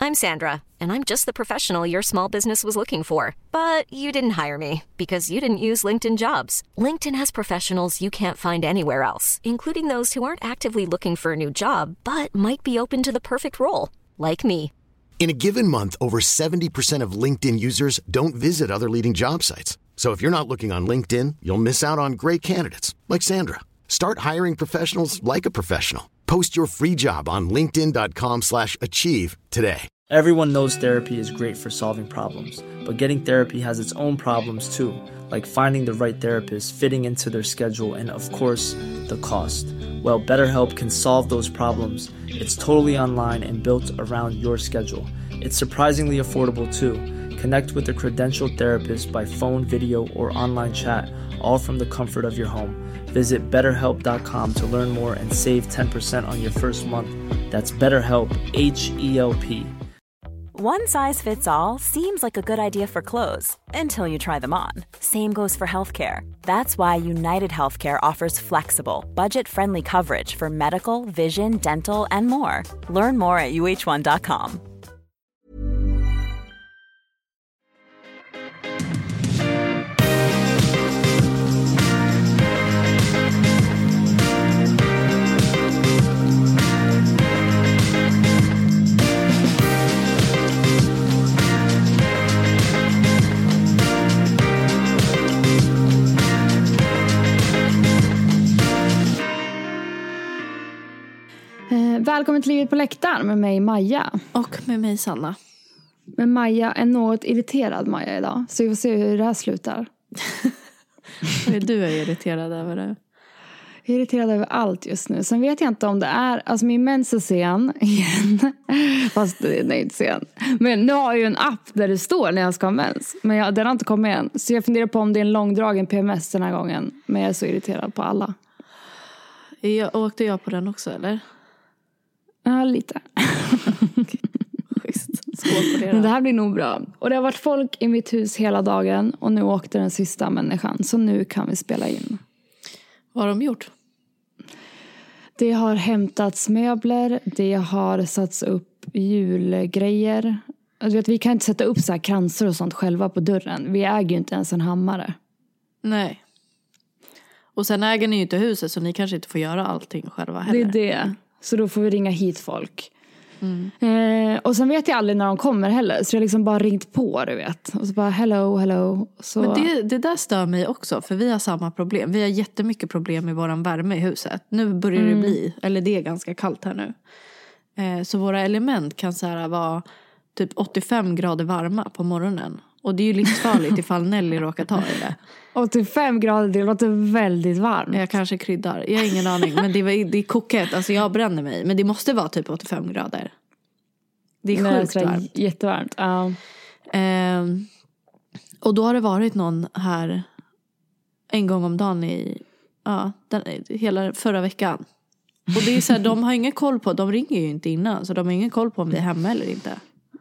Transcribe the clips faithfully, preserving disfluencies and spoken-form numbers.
I'm Sandra, and I'm just the professional your small business was looking for. But you didn't hire me because you didn't use LinkedIn Jobs. LinkedIn has professionals you can't find anywhere else, including those who aren't actively looking for a new job, but might be open to the perfect role, like me. In a given month, over seventy percent of LinkedIn users don't visit other leading job sites. So if you're not looking on LinkedIn, you'll miss out on great candidates like Sandra. Start hiring professionals like a professional. Post your free job on linkedin dot com slash achieve today. Everyone knows therapy is great for solving problems, but getting therapy has its own problems too, like finding the right therapist, fitting into their schedule, and of course, the cost. Well, BetterHelp can solve those problems. It's totally online and built around your schedule. It's surprisingly affordable too. Connect with a credentialed therapist by phone, video, or online chat, all from the comfort of your home. Visit better help dot com to learn more and save ten percent on your first month. That's BetterHelp, H E L P. One size fits all seems like a good idea for clothes until you try them on. Same goes for healthcare. That's why United Healthcare offers flexible, budget-friendly coverage for medical, vision, dental, and more. Learn more at U H one dot com. Välkommen till Livet på läktaren med mig Maja. Och med mig Sanna. Men Maja är något irriterad Maja idag. Så vi får se hur det här slutar. Du är irriterad över det. Jag är irriterad över allt just nu. Sen vet jag inte om det är... Alltså min mens är sen igen. Fast det är inte sen. Men nu har jag ju en app där det står när jag ska ha mens. Men jag, den har inte kommit än. Så jag funderar på om det är en långdragen P M S den här gången. Men jag är så irriterad på alla. Jag, åkte jag på den också eller? Ja, lite. Schysst. Skål på det då. Men det här blir nog bra. Och det har varit folk i mitt hus hela dagen. Och nu åkte den sista människan. Så nu kan vi spela in. Vad har de gjort? Det har hämtats möbler. Det har satts upp julgrejer. Alltså, vet, vi kan inte sätta upp så här kransar och sånt själva på dörren. Vi äger ju inte ens en hammare. Nej. Och sen äger ni ju inte huset så ni kanske inte får göra allting själva heller. Det är det. Så då får vi ringa hit folk. Mm. Eh, och sen vet jag aldrig när de kommer heller. Så jag liksom bara ringt på, du vet. Och så bara, hello, hello. Så... Men det, det där stör mig också. För vi har samma problem. Vi har jättemycket problem med våran värme i huset. Nu börjar det mm. bli, eller det är ganska kallt här nu. Eh, så våra element kan så här vara typ åttiofem grader varma på morgonen. Och det är ju livsfarligt ifall Nelly råkar ta i det. åttiofem grader, det låter väldigt varmt. Jag kanske kryddar, jag har ingen aning. Men det, var, det är koket, alltså jag bränner mig. Men det måste vara typ åttiofem grader. Det är Nej, sjukt det är varmt. Jättevarmt, ja. Eh, och då har det varit någon här en gång om dagen i ja, den, hela förra veckan. Och det är så här, de har ingen koll på, de ringer ju inte innan. Så de har ingen koll på om det är hemma eller inte.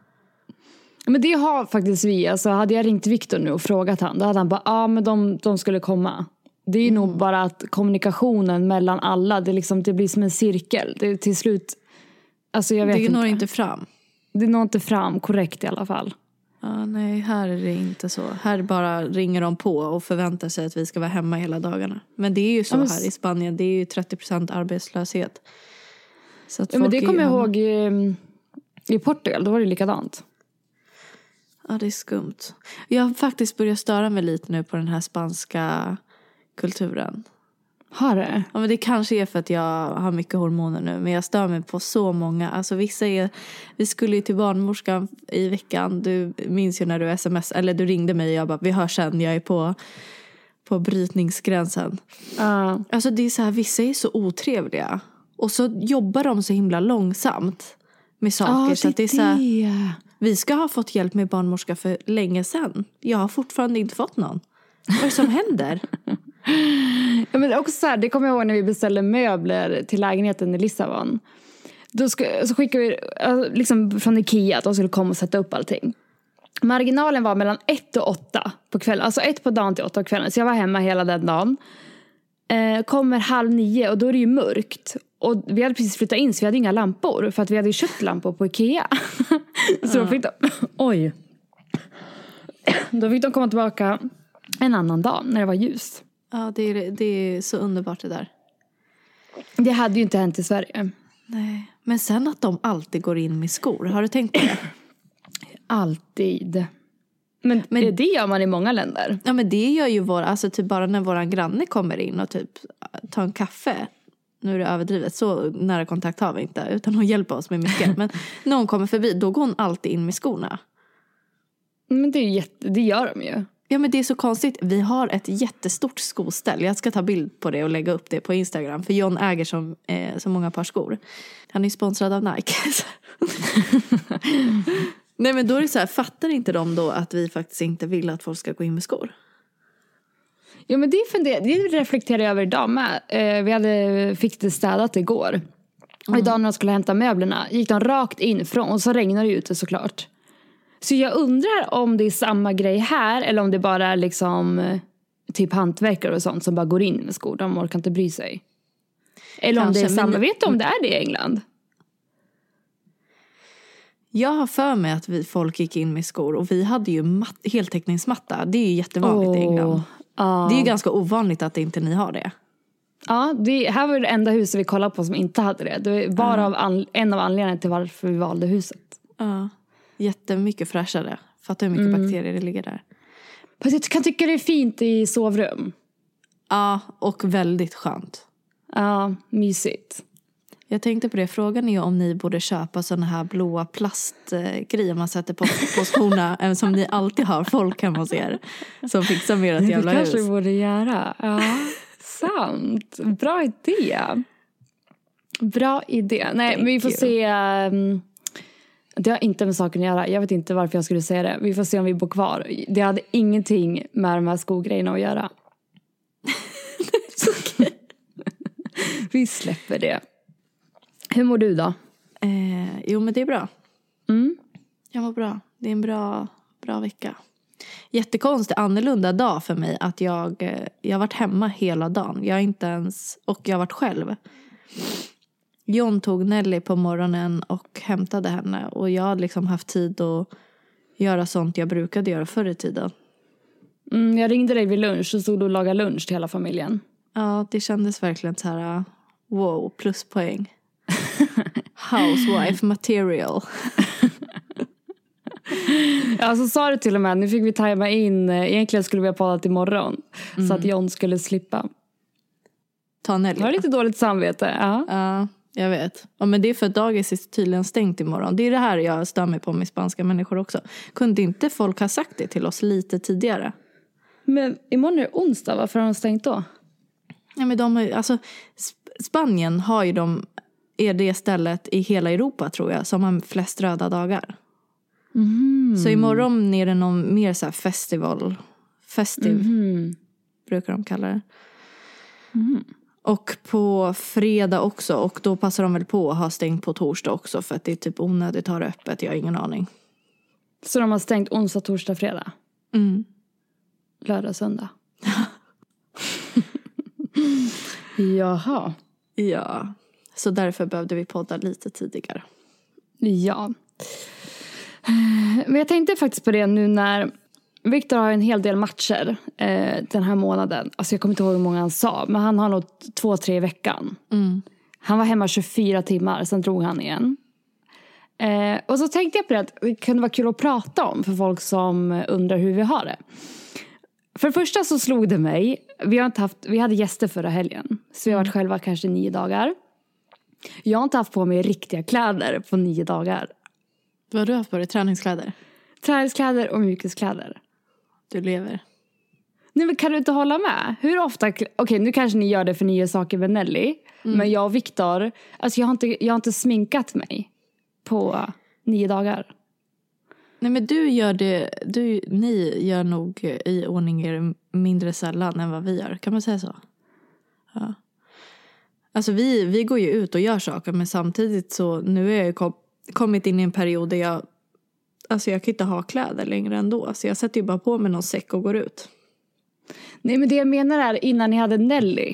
Men det har faktiskt vi. Alltså, hade jag ringt Victor nu och frågat han, då hade han bara, ja ah, men de, de skulle komma. Det är ju mm. nog bara att kommunikationen mellan alla, det, liksom, det blir som en cirkel. Det är till slut, alltså jag vet det inte. når inte fram. Det når inte fram, korrekt i alla fall. Ja, nej, här är det inte så. Här bara ringer de på och förväntar sig att vi ska vara hemma hela dagarna. Men det är ju så ja, men... här i Spanien, det är ju trettio procent arbetslöshet. Så att ja, men det kommer jag hemma. ihåg i, i Portugal, då var det likadant. Ja, det är skumt. Jag har faktiskt börjat störa mig lite nu på den här spanska kulturen. Har det? Ja, men det kanske är för att jag har mycket hormoner nu. Men jag stör mig på så många. Alltså vissa är... Vi skulle ju till barnmorskan i veckan. Du minns ju när du sms... Eller du ringde mig och jag bara, vi hörs sen. Jag är på, på brytningsgränsen. Uh. Alltså det är så här, vissa är så otrevliga. Och så jobbar de så himla långsamt med saker. Uh, så att det är så här, vi ska ha fått hjälp med barnmorska för länge sedan. Jag har fortfarande inte fått någon. Vad är det som händer? Ja, men också så här, det kommer jag ihåg när vi beställde möbler till lägenheten i Lissabon. Då ska, så skickade vi liksom från Ikea att de skulle komma och sätta upp allting. Marginalen var mellan ett och åtta på kvällen. Alltså ett på dagen till åtta på kvällen. Så jag var hemma hela den dagen. Eh, kommer halv nio och då är det ju mörkt. Och vi hade precis flyttat in så vi hade inga lampor. För att vi hade köpt lampor på Ikea. Så då fick de... Oj. Då fick de komma tillbaka en annan dag när det var ljust. Ja, det är, det är så underbart det där. Det hade ju inte hänt i Sverige. Nej. Men sen att de alltid går in med skor. Har du tänkt på det? Alltid. Men, men det gör man i många länder. Ja, men det gör ju vår... Alltså typ bara när våran granne kommer in och typ tar en kaffe. Nu är det överdrivet. Så nära kontakt har vi inte. Utan hon hjälper oss med mycket. Men när hon kommer förbi, då går hon alltid in med skorna. Men det är ju jätte, det gör de ju. Ja, men det är så konstigt. Vi har ett jättestort skoställ. Jag ska ta bild på det och lägga upp det på Instagram. För John äger som, eh, så många par skor. Han är sponsrad av Nike. Nej, men då är det så här, fattar inte de då att vi faktiskt inte vill att folk ska gå in med skor? Ja, men det, funder, det reflekterar jag över idag med. Eh, vi hade, fick det städat igår. Mm. Och idag när de skulle hämta möblerna gick de rakt in från. Och så regnade det ute såklart. Så jag undrar om det är samma grej här. Eller om det bara är liksom typ hantverkare och sånt som bara går in med skor. De orkar inte bry sig. Eller Kanske, om det är samma. Men... Vet du om det är det i England? Jag har för mig att vi, folk gick in med skor. Och vi hade ju mat, heltäckningsmatta. Det är ju jättevanligt oh, i England. Uh. Det är ju ganska ovanligt att inte ni har det. Ja, det, här var det enda huset vi kollade på som inte hade det. Det var bara uh. av an, en av anledningarna till varför vi valde huset. Ja. Uh. Jättemycket fräschare. Fattar hur mycket mm. bakterier det ligger där. Fast jag kan tycka det är fint i sovrum. Ja, och väldigt skönt. Ja, mysigt. Jag tänkte på det. Frågan är om ni borde köpa såna här blåa plastgrejer man sätter på, på skorna. Som ni alltid har folk hemma hos er. Som fixar med ert jävla hus. Det kanske vi borde göra. Ja, sant. Bra idé. Bra idé. Nej, Thank men vi får you. se... Um, Det har inte med saken att göra. Jag vet inte varför jag skulle säga det. Vi får se om vi bor kvar. Det hade ingenting med de här skogrejerna att göra. Okay. Vi släpper det. Hur mår du då? Eh, jo, men det är bra. Mm. Jag mår bra. Det är en bra, bra vecka. Jättekonstig, annorlunda dag för mig. Att jag, jag har varit hemma hela dagen. Jag har inte ens... Och jag har varit själv. John tog Nelly på morgonen och hämtade henne. Och jag hade liksom haft tid att göra sånt jag brukade göra förr i tiden. Mm, jag ringde dig vid lunch och stod och lagade lunch till hela familjen. Ja, det kändes verkligen så här, wow, pluspoäng. Housewife material. Ja, så sa du till och med, nu fick vi tajma in, egentligen skulle vi ha poddat imorgon. Mm. Så att John skulle slippa. Ta Nelly. Jag har lite dåligt samvete, ja. Ja. Jag vet. Ja, men det är för att dagis är tydligen stängt imorgon. Det är det här jag stör mig på med spanska människor också. Kunde inte folk ha sagt det till oss lite tidigare? Men imorgon är det onsdag. Varför har de stängt då? Ja, men de har, alltså, Spanien har ju de, är det stället i hela Europa tror jag som har flest röda dagar. Mm. Så imorgon är det någon mer så här festival. Festiv mm. brukar de kalla det. Mm. Och på fredag också. Och då passar de väl på att ha stängt på torsdag också. För att det är typ onödigt att ha det öppet. Jag har ingen aning. Så de har stängt onsdag, torsdag, fredag? Mm. Lördag, söndag. Jaha. Ja. Så därför behövde vi podda lite tidigare. Ja. Men jag tänkte faktiskt på det nu när... Victor har en hel del matcher eh, den här månaden. Alltså jag kommer inte ihåg hur många han sa. Men han har nog två, tre i veckan. Mm. Han var hemma tjugofyra timmar. Sen drog han igen. Eh, och så tänkte jag på det att det kunde vara kul att prata om. För folk som undrar hur vi har det. För det första så slog det mig. Vi, har inte haft, vi hade gäster förra helgen. Så vi har varit själva kanske nio dagar. Jag har inte haft på mig riktiga kläder på nio dagar. Vad har du haft på dig? Träningskläder? Träningskläder och mjukiskläder. Du lever. Nej, men kan du inte hålla med? Hur ofta... Okej, okay, nu kanske ni gör det för ni gör saker med Nelly. Mm. Men jag och Victor... Alltså jag har, inte, jag har inte sminkat mig på nio dagar. Nej, men du gör det... Du, ni gör nog i ordning er mindre sällan än vad vi gör. Kan man säga så? Ja. Alltså vi, vi går ju ut och gör saker. Men samtidigt så... Nu är jag kom, kommit in i en period där jag... Alltså jag kan inte ha kläder längre ändå. Så jag sätter ju bara på mig någon säck och går ut. Nej, men det jag menar är innan ni hade Nelly.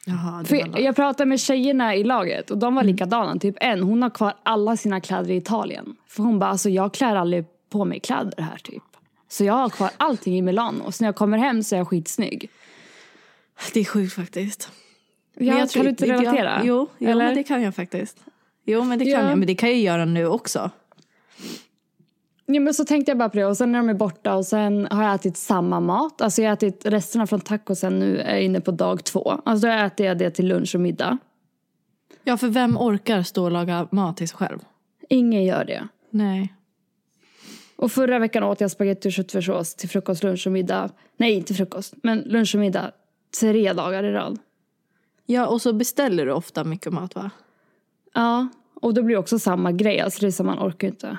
Jaha, det För var jag, lag. jag pratade med tjejerna i laget och de var likadana. Typ en, hon har kvar alla sina kläder i Italien. För hon bara, alltså jag klär aldrig på mig kläder här typ. Så jag har kvar allting i Milano. Så när jag kommer hem så är jag skitsnygg. Det är sjukt faktiskt. Ja, Men kan tror- du inte jag- relatera? Jo, jo Eller? men det kan jag faktiskt. Jo, men det kan Ja. jag. Men det kan jag göra nu också. Ja, men så tänkte jag bara på det. Och sen när de är borta och sen har jag ätit samma mat. Alltså jag har ätit resterna från tacosen nu är jag inne på dag två. Alltså då äter jag det till lunch och middag. Ja, för vem orkar stå och laga mat till sig själv? Ingen gör det. Nej. Och förra veckan åt jag spagetti och köttfärssås till frukost, lunch och middag. Nej, inte frukost, men lunch och middag tre dagar i rad. Ja, och så beställer du ofta mycket mat, va? Ja, och då blir det också samma grej. Alltså det är som man orkar inte.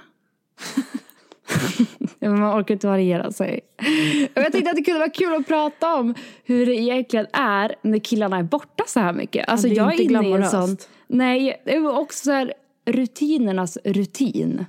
Ja, men man orkar inte variera sig. Och jag tänkte att det kunde vara kul att prata om hur det egentligen är när killarna är borta så här mycket. Alltså det är jag är inte inne i en glamoröst. sån... Nej, det är också så här rutinernas rutin.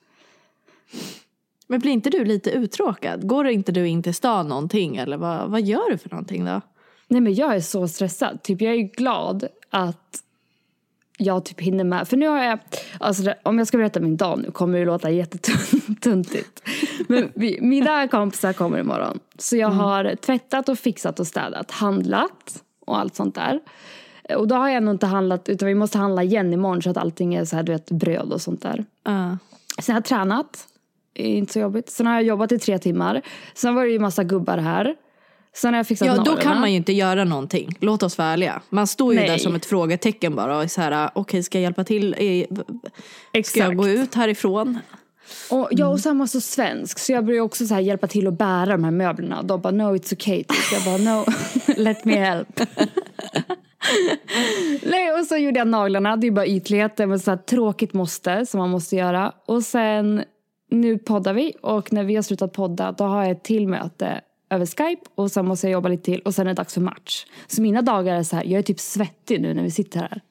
Men blir inte du lite uttråkad? Går inte du in till stan någonting? Eller vad, vad gör du för någonting då? Nej, men jag är så stressad. Typ jag är glad att jag typ hinner med. För nu har jag, alltså det, om jag ska berätta min dag nu kommer det låta jättetuntigt. Men vi, mina kompisar kommer imorgon. Så jag har tvättat och fixat och städat, handlat och allt sånt där. Och då har jag nog inte handlat, utan vi måste handla igen imorgon så att allting är så här, du vet, bröd och sånt där. Uh. Sen har jag tränat, det är inte så jobbigt. Sen har jag jobbat i tre timmar. Sen var det ju massa gubbar här. Sen har jag fixat Ja, då naglarna. kan man ju inte göra någonting. Låt oss vara ärliga. Man står ju Nej. där som ett frågetecken bara. Och är så här, okej, okay, ska jag hjälpa till? Eh, Ska Exakt. jag gå ut härifrån? Och jag och Sam var så svensk. Så jag började också så här hjälpa till att bära de här möblerna. De bara, no it's okay. Så jag bara, no, let me help. Nej, och så gjorde jag naglarna. Det är bara ytligheter. Men så här tråkigt måste som man måste göra. Och sen, nu poddar vi. Och när vi har slutat podda, då har jag ett till möte över Skype. Och sen måste jag jobba lite till. Och sen är det dags för match. Så mina dagar är så här, jag är typ svettig nu när vi sitter här.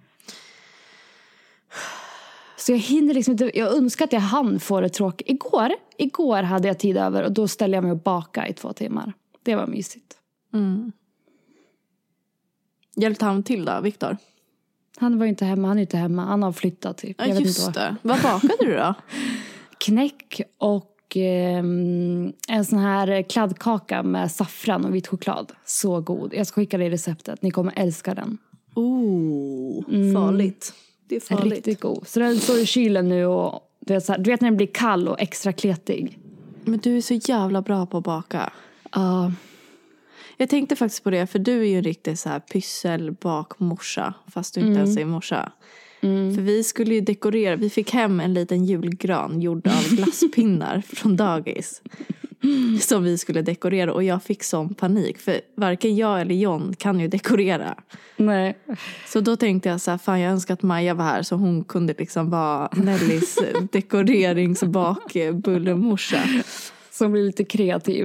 Så jag hinner liksom inte, jag önskar att jag hann få det tråkigt. Igår, igår hade jag tid över och då ställde jag mig och baka i två timmar. Det var mysigt. Mm. Hjälpte han till då, Viktor? Han var ju inte hemma, han är inte hemma. Han har flyttat typ. Ja, Jag vet just inte det. Vad bakade du då? Knäck och eh, en sån här kladdkaka med saffran och vit choklad. Så god. Jag ska skicka dig receptet. Ni kommer älska den. Oh, farligt. Det är farligt. Riktigt god. Så den står i kylen nu och du vet, så här, du vet när den blir kall och extra kletig. Men du är så jävla bra på att baka. Ja. Uh, Jag tänkte faktiskt på det, för du är ju en riktig så här pysselbakmorsa, fast du inte Mm. ens är morsa. mm. För vi skulle ju dekorera, vi fick hem en liten julgran gjord av glasspinnar från dagis. Som vi skulle dekorera, och jag fick sån panik. För varken jag eller John kan ju dekorera. Nej. Så då tänkte jag så här, fan jag önskar att Maja var här så hon kunde liksom vara Nellys dekoreringsbakbullemorsa. Som blir lite kreativ.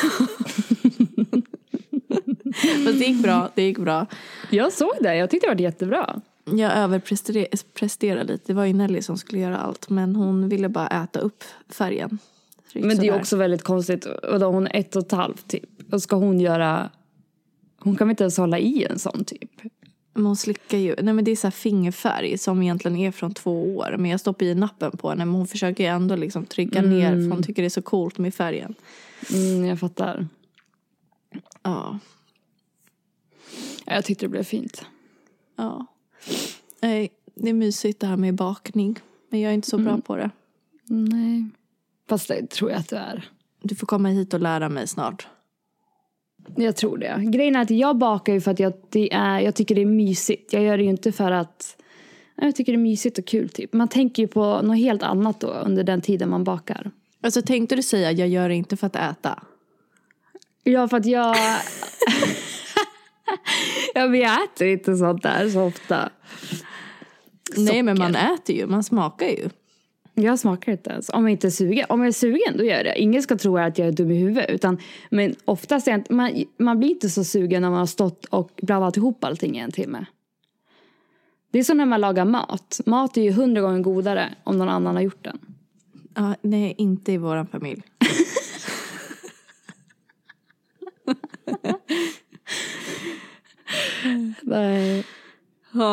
Fast det gick bra, det gick bra. Jag såg det, jag tyckte det var jättebra. Jag överpresterade lite. Det var ju Nelly som skulle göra allt. Men hon ville bara äta upp färgen. Så gick Men det är sådär. också väldigt konstigt. Och då hon är ett och ett halvt typ. Och ska hon göra... Hon kan väl inte ens hålla i en sån typ. Men hon slickar ju. Nej, men det är så här fingerfärg som egentligen är från två år. Men jag stoppar i nappen på henne. Men hon försöker ju ändå liksom trycka Mm. ner. För hon tycker det är så coolt med färgen. Mm, jag fattar. Ja. Ja, jag tyckte det blev fint. Ja. Nej, det är mysigt det här med bakning. Men jag är inte så bra på det. Nej. Fast det tror jag att det är. Du får komma hit och lära mig snart. Jag tror det. Grejen är att jag bakar ju för att jag, det är, jag tycker det är mysigt. Jag gör det ju inte för att... Jag tycker det är mysigt och kul typ. Man tänker ju på något helt annat då under den tiden man bakar. Alltså tänkte du säga jag gör det inte för att äta? Ja, för att jag... ja, men jag äter inte sånt där så ofta. Nej, men man Socker. äter ju. Man smakar ju. Jag smakar inte ens. Om jag inte är sugen. Om jag är sugen, då gör jag det. Ingen ska tro att jag är dum i huvudet. Utan, men oftast är jag inte, man, man blir inte så sugen när man har stått och blandat ihop allting i en timme. Det är som när man lagar mat. Mat är ju hundra gånger godare om någon annan har gjort den. Ja, nej, inte i våran familj.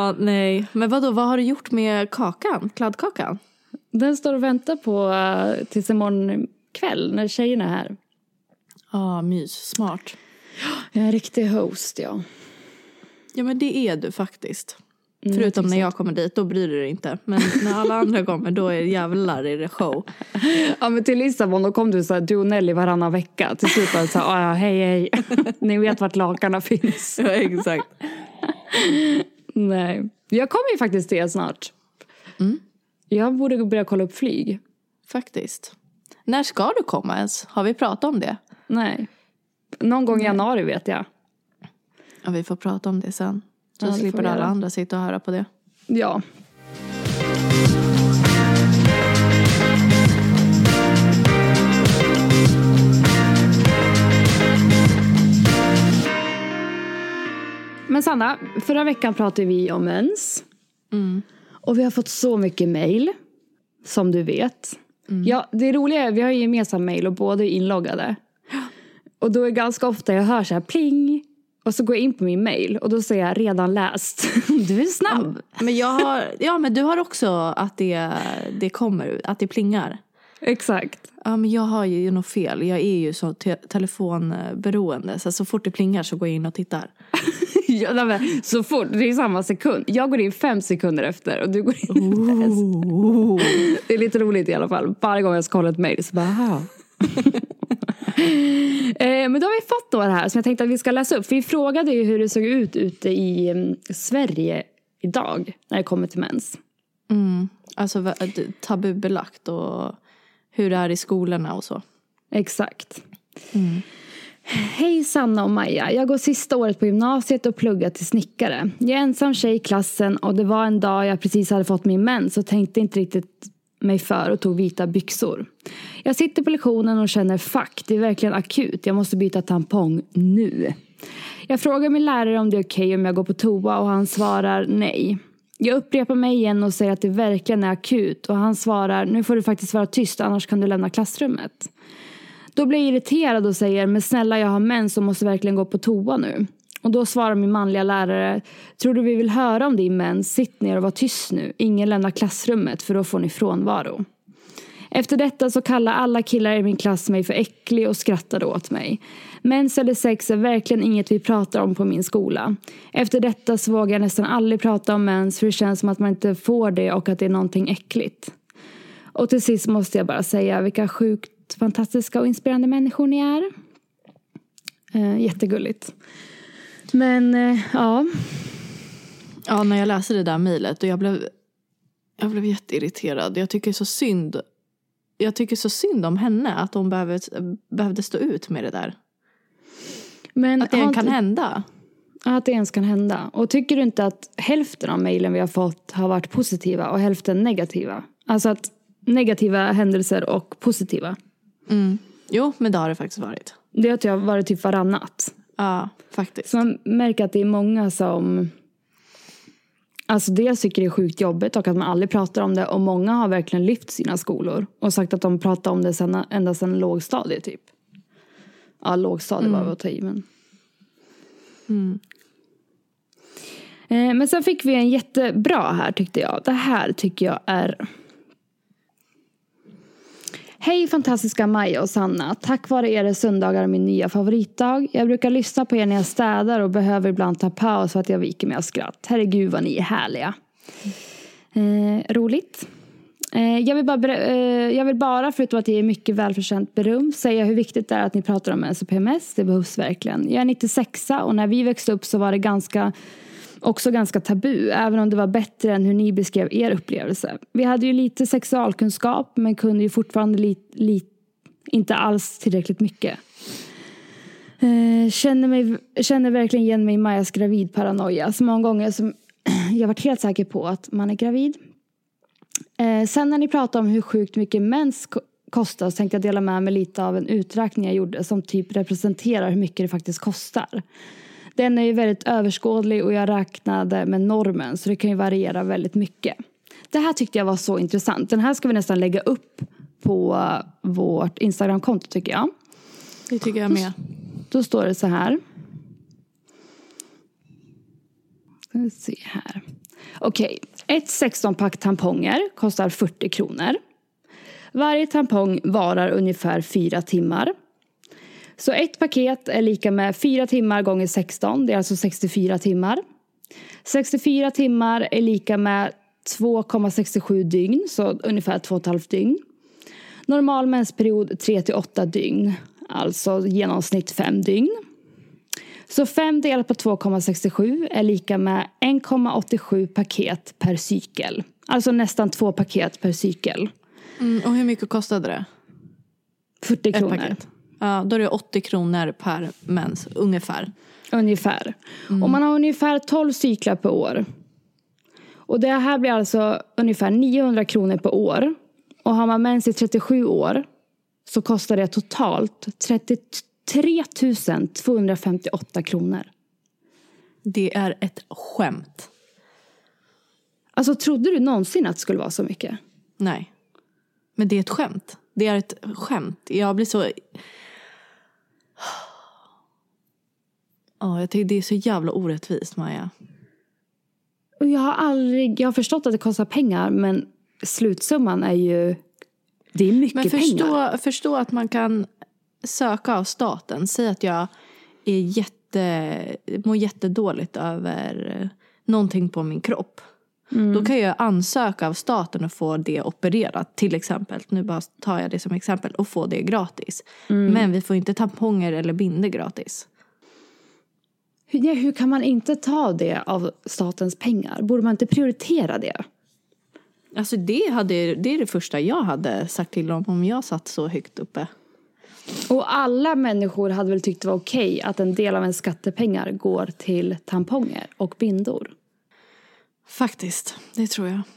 Ja, nej. Men vadå, vad har du gjort med kakan? Kladdkakan? Den står och väntar på uh, tills imorgon kväll när tjejerna är här. Ja, ah, mys. Smart. Jag är en riktig host, ja. Ja, men det är du faktiskt. Mm, Förutom när jag kommer dit, då bryr du dig inte. Men när alla andra kommer, då är det jävlar i det show. Ja, men till Lissabon, då kom du så här, du och Nelly varannan vecka. Till slut var det så här, hej, hej. Ni vet vart lakarna finns. Ja, exakt. Nej. Jag kommer ju faktiskt till snart. Mm. Jag borde börja kolla upp flyg. Faktiskt. När ska du komma ens? Har vi pratat om det? Nej. Någon gång i januari vet jag. Ja, vi får prata om det sen. Så ja, slipper alla andra sitta och höra på det. Ja. Men Sanna, förra veckan pratade vi om mens. Mm. Och vi har fått så mycket mejl, som du vet. Mm. Ja, det roliga är, vi har ju gemensam mejl och båda är inloggade. Och då är ganska ofta jag hör så här pling. Och så går jag in på min mejl och då säger jag redan läst. Du är snabb. Men jag har, ja, men du har också att det, det kommer, att det plingar. Exakt. Ja, men jag har ju något fel. Jag är ju så te- telefonberoende. Så, så fort det plingar så går jag in och tittar. Ja, men, så fort, det är samma sekund. Jag går in fem sekunder efter och du går in oh. Det är lite roligt i alla fall. Varje gång jag ska kolla ett mejl så bara, aha. eh, men då har vi fått några här som jag tänkte att vi ska läsa upp. För vi frågade ju hur det såg ut ute i um, Sverige idag när det kommer till mens. Mm. Alltså tabubelagt och hur det är i skolorna och så. Exakt. Mm. Hej Sanna och Maja, jag går sista året på gymnasiet och pluggar till snickare. Jag är ensam tjej i klassen och det var en dag jag precis hade fått min mens och tänkte inte riktigt mig för och tog vita byxor. Jag sitter på lektionen och känner fuck, det är verkligen akut, jag måste byta tampong nu. Jag frågar min lärare om det är okej om jag går på toa och han svarar nej. Jag upprepar mig igen och säger att det verkligen är akut och han svarar nu får du faktiskt vara tyst annars kan du lämna klassrummet. Då blir jag irriterad och säger men snälla jag har mens och måste verkligen gå på toa nu. Och då svarar min manliga lärare tror du vi vill höra om din mens? Sitt ner och var tyst nu. Ingen lämnar klassrummet för då får ni frånvaro. Efter detta så kallar alla killar i min klass mig för äcklig och skrattade åt mig. Mens eller sex är verkligen inget vi pratar om på min skola. Efter detta så vågar jag nästan aldrig prata om mens för det känns som att man inte får det och att det är någonting äckligt. Och till sist måste jag bara säga vilka sjukt fantastiska och inspirerande människor ni är. Eh, jättegulligt. Men eh, ja. Ja, när jag läste det där mejlet och jag blev jag blev jätteirriterad. Jag tycker så synd. Jag tycker så synd om henne att hon behövde, behövde stå ut med det där. Men att det ens kan hända. Att det ens kan hända. Och tycker du inte att hälften av mejlen vi har fått har varit positiva och hälften negativa? Alltså att negativa händelser och positiva. Mm. Jo, men det har det faktiskt varit. Det har jag varit typ varannat. Ja, faktiskt. Så man märker att det är många som alltså dels tycker det är sjukt jobbigt och att man aldrig pratar om det. Och många har verkligen lyft sina skolor och sagt att de pratar om det sen, ända sedan lågstadiet typ. Ja, lågstadiet mm. var att ta i, men... Mm. Eh, men sen fick vi en jättebra här tyckte jag. Det här tycker jag är... Hej fantastiska Maja och Sanna. Tack vare er söndagar är min nya favoritdag. Jag brukar lyssna på er när jag städar och behöver ibland ta paus för att jag viker mig av skratt. Herregud vad ni är härliga. Eh, roligt. Eh, jag, vill bara, eh, jag vill bara, förutom att ge mycket välförtjänt beröm, säga hur viktigt det är att ni pratar om mens och P M S. Det behövs verkligen. Jag är nittiosexa och när vi växte upp så var det ganska... också ganska tabu, även om det var bättre än hur ni beskrev er upplevelse. Vi hade ju lite sexualkunskap, men kunde ju fortfarande li, li, inte alls tillräckligt mycket. Eh, känner, mig, känner verkligen igen mig i Majas gravidparanoia. Så många gånger som jag varit helt säker på att man är gravid. Eh, sen när ni pratade om hur sjukt mycket mens kostar så tänkte jag dela med mig lite av en uträkning jag gjorde som typ representerar hur mycket det faktiskt kostar. Den är ju väldigt överskådlig och jag räknade med normen så det kan ju variera väldigt mycket. Det här tyckte jag var så intressant. Den här ska vi nästan lägga upp på vårt Instagram-konto tycker jag. Det tycker jag med. Då, då står det så här. Ska vi se här. Okej, ett sexton-pack tamponger kostar fyrtio kronor. Varje tampong varar ungefär fyra timmar. Så ett paket är lika med fyra timmar gånger sexton. Det är alltså sextiofyra timmar. sextiofyra timmar är lika med två komma sextiosju dygn. Så ungefär två och ett halvt dygn. Normal mensperiod tre till åtta dygn. Alltså genomsnitt fem dygn. Så fem delat på två komma sextiosju är lika med ett komma åttiosju paket per cykel. Alltså nästan två paket per cykel. Mm, och hur mycket kostade det? fyrtio Ett kronor. paket. Ja, då är det åttio kronor per mens, ungefär. Ungefär. Mm. Och man har ungefär tolv cyklar per år. Och det här blir alltså ungefär niohundra kronor per år. Och har man mens i trettiosju år så kostar det totalt trettiotre tusen tvåhundrafemtioåtta kronor. Det är ett skämt. Alltså trodde du någonsin att det skulle vara så mycket? Nej. Men det är ett skämt. Det är ett skämt. Jag blir så... Ja, jag tycker det är så jävla orättvist, Maja. Och jag har aldrig... Jag har förstått att det kostar pengar, men slutsumman är ju... Det är mycket Men förstå, pengar. förstå att man kan söka av staten. Säg att jag är jätte, mår jättedåligt över någonting på min kropp. Mm. Då kan jag ansöka av staten och få det opererat, till exempel. Nu bara tar jag det som exempel och få det gratis. Mm. Men vi får inte tamponger eller binder gratis. Hur, hur kan man inte ta det av statens pengar? Borde man inte prioritera det? Alltså det, hade, det är det första jag hade sagt till dem om jag satt så högt uppe. Och alla människor hade väl tyckt det var okej att en del av en skattepengar går till tamponger och bindor. Faktiskt, det tror jag.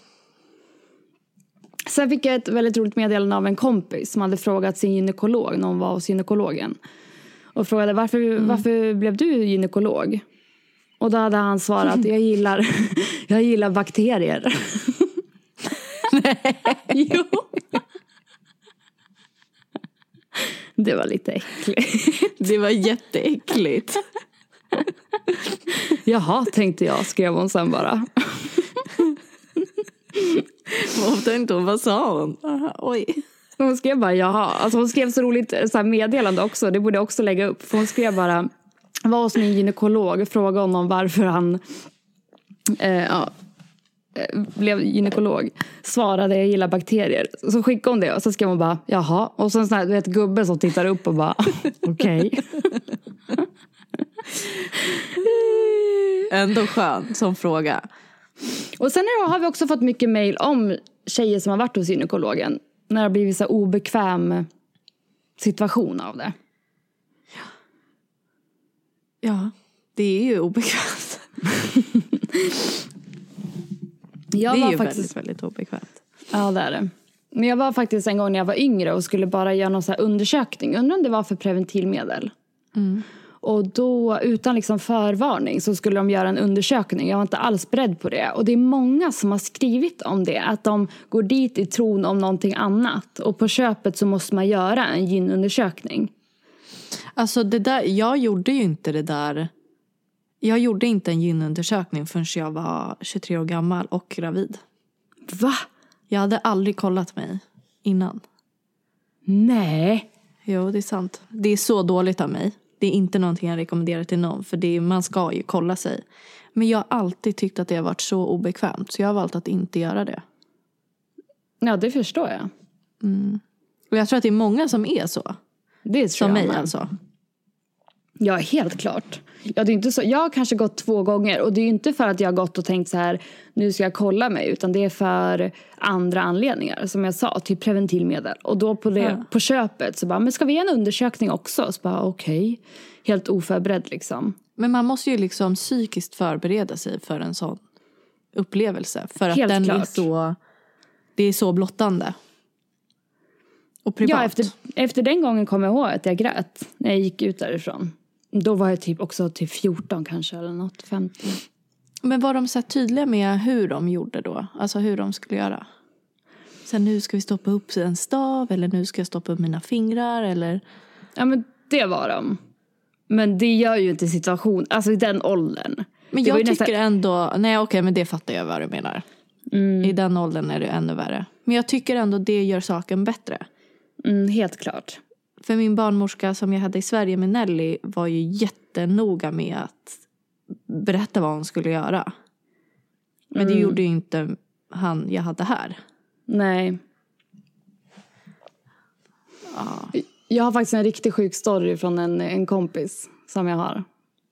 Sen fick jag ett väldigt roligt meddelande av en kompis som hade frågat sin gynekolog när hon var hos gynekologen. Och frågade varför, mm. varför blev du gynekolog? Och då hade han svarat jag gillar, jag gillar bakterier. Nej. Jo. Det var lite äckligt. Det var jätteäckligt. Jaha, tänkte jag, skrev hon sen bara. Vad tänkte hon, vad sa hon? Aha, oj. Hon skrev bara, jaha. Alltså hon skrev så roligt så här meddelande också. Det borde jag också lägga upp. För hon skrev bara, var hos min gynekolog. Frågade honom varför han eh, ja, blev gynekolog. Svarade, jag gillar bakterier. Så skickade hon det och så skrev hon bara, jaha. Och så en sån här, du vet, gubbe som tittar upp och bara, okej. Okay. Ändå skön som fråga. Och sen har vi också fått mycket mejl om tjejer som har varit hos gynekologen. När det har blivit så obekväm situation av det. Ja, det är ju obekvämt. Jag det är var ju faktiskt... väldigt, väldigt obekvämt. Ja, det är det. Men jag var faktiskt en gång när jag var yngre och skulle bara göra någon så här undersökning. Undrar om det var för preventivmedel. Mm. Och då, utan liksom förvarning, så skulle de göra en undersökning. Jag var inte alls beredd på det. Och det är många som har skrivit om det. Att de går dit i tron om någonting annat. Och på köpet så måste man göra en gynundersökning. Alltså det där, jag gjorde ju inte det där. Jag gjorde inte en gynundersökning förrän jag var tjugotre år gammal och gravid. Va? Jag hade aldrig kollat mig innan. Nej. Jo, det är sant. Det är så dåligt av mig. Det är inte någonting jag rekommenderar till någon. För det är, man ska ju kolla sig. Men jag har alltid tyckt att det har varit så obekvämt. Så jag har valt att inte göra det. Ja, det förstår jag. Mm. Och jag tror att det är många som är så. Det tror som jag mig med. alltså. Ja, helt klart. Ja, det är inte så. Jag har kanske gått två gånger. Och det är ju inte för att jag har gått och tänkt så här, nu ska jag kolla mig. Utan det är för andra anledningar. Som jag sa, till preventivmedel. Och då på, det, ja. på köpet så bara, men ska vi göra en undersökning också? Så bara, okej. Okay. Helt oförberedd liksom. Men man måste ju liksom psykiskt förbereda sig för en sån upplevelse. För att helt den klart. är så, det är så blottande. Och privat. Ja, efter, efter den gången kom jag ihåg att jag grät när jag gick ut därifrån. Då var jag typ också till fjorton kanske eller något, femton. Men var de så tydliga med hur de gjorde då? Alltså hur de skulle göra? Sen nu ska vi stoppa upp en stav eller nu ska jag stoppa upp mina fingrar eller? Ja, men det var de. Men det gör ju inte situation, alltså i den åldern. Men Det jag var ju tycker nästan- ändå, nej okej men det fattar jag vad du menar. Mm. I den åldern är det ännu värre. Men jag tycker ändå det gör saken bättre. Mm, helt klart. För min barnmorska som jag hade i Sverige med Nelly var ju jättenoga med att berätta vad hon skulle göra. Men det Mm. gjorde ju inte han jag hade här. Nej. Ja. Jag har faktiskt en riktigt sjuk story från en, en kompis som jag har.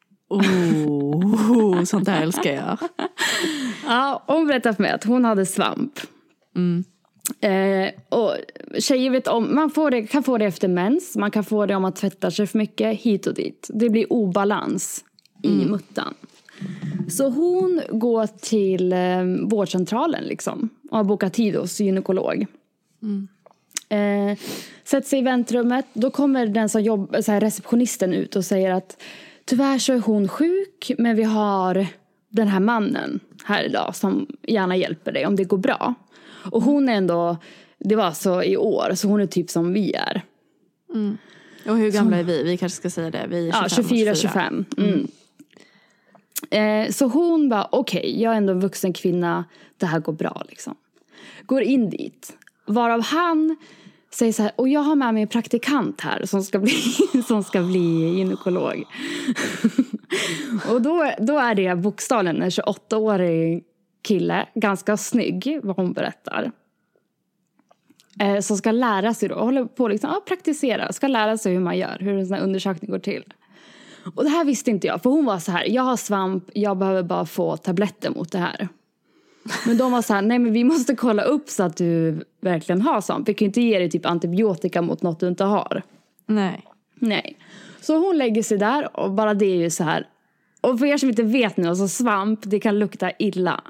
Oh, sånt där älskar jag. Ja, hon berättade för mig att hon hade svamp. Mm. Eh, och tjejer vet om, man får det, kan få det efter mens. Man kan få det om man tvättar sig för mycket, hit och dit. Det blir obalans i Mm. muttan. Så hon går till eh, vårdcentralen liksom. Och har bokat tid hos gynekolog. Mm. Eh, sätter sig i väntrummet. Då kommer den som jobbar, så här, receptionisten ut och säger att tyvärr så är hon sjuk, men vi har den här mannen här idag som gärna hjälper dig om det går bra. Och hon är ändå, det var så i år, så hon är typ som vi är. Mm. Och hur gamla är vi? Vi kanske ska säga det. Vi är Ja, tjugofyra tjugofem. Mm. Eh, så hon bara, okej, okay, jag är ändå en vuxen kvinna, det här går bra liksom. Går in dit. Varav han säger så här, och jag har med mig en praktikant här som ska bli, som ska bli gynekolog. Och då, då är det bokstavligen en tjugoåttaårig kille, ganska snygg, vad hon berättar. Eh, som ska lära sig då, håller på liksom, ja, praktisera, ska lära sig hur man gör, hur en sån här undersökning går till. Och det här visste inte jag, för hon var så här, jag har svamp, jag behöver bara få tabletter mot det här. Men de var så här, nej men vi måste kolla upp så att du verkligen har svamp. Vi kan ju inte ge dig typ antibiotika mot något du inte har. Nej. Nej. Så hon lägger sig där och bara det är ju så här. Och för er som inte vet nu, alltså svamp, det kan lukta illa.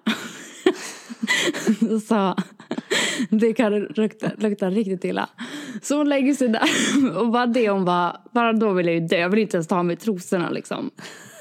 Så det kan lukta, lukta riktigt illa. Så hon lägger sig där och bara det hon bara, bara då vill jag ju dö. Jag vill inte ens ta med trosorna liksom.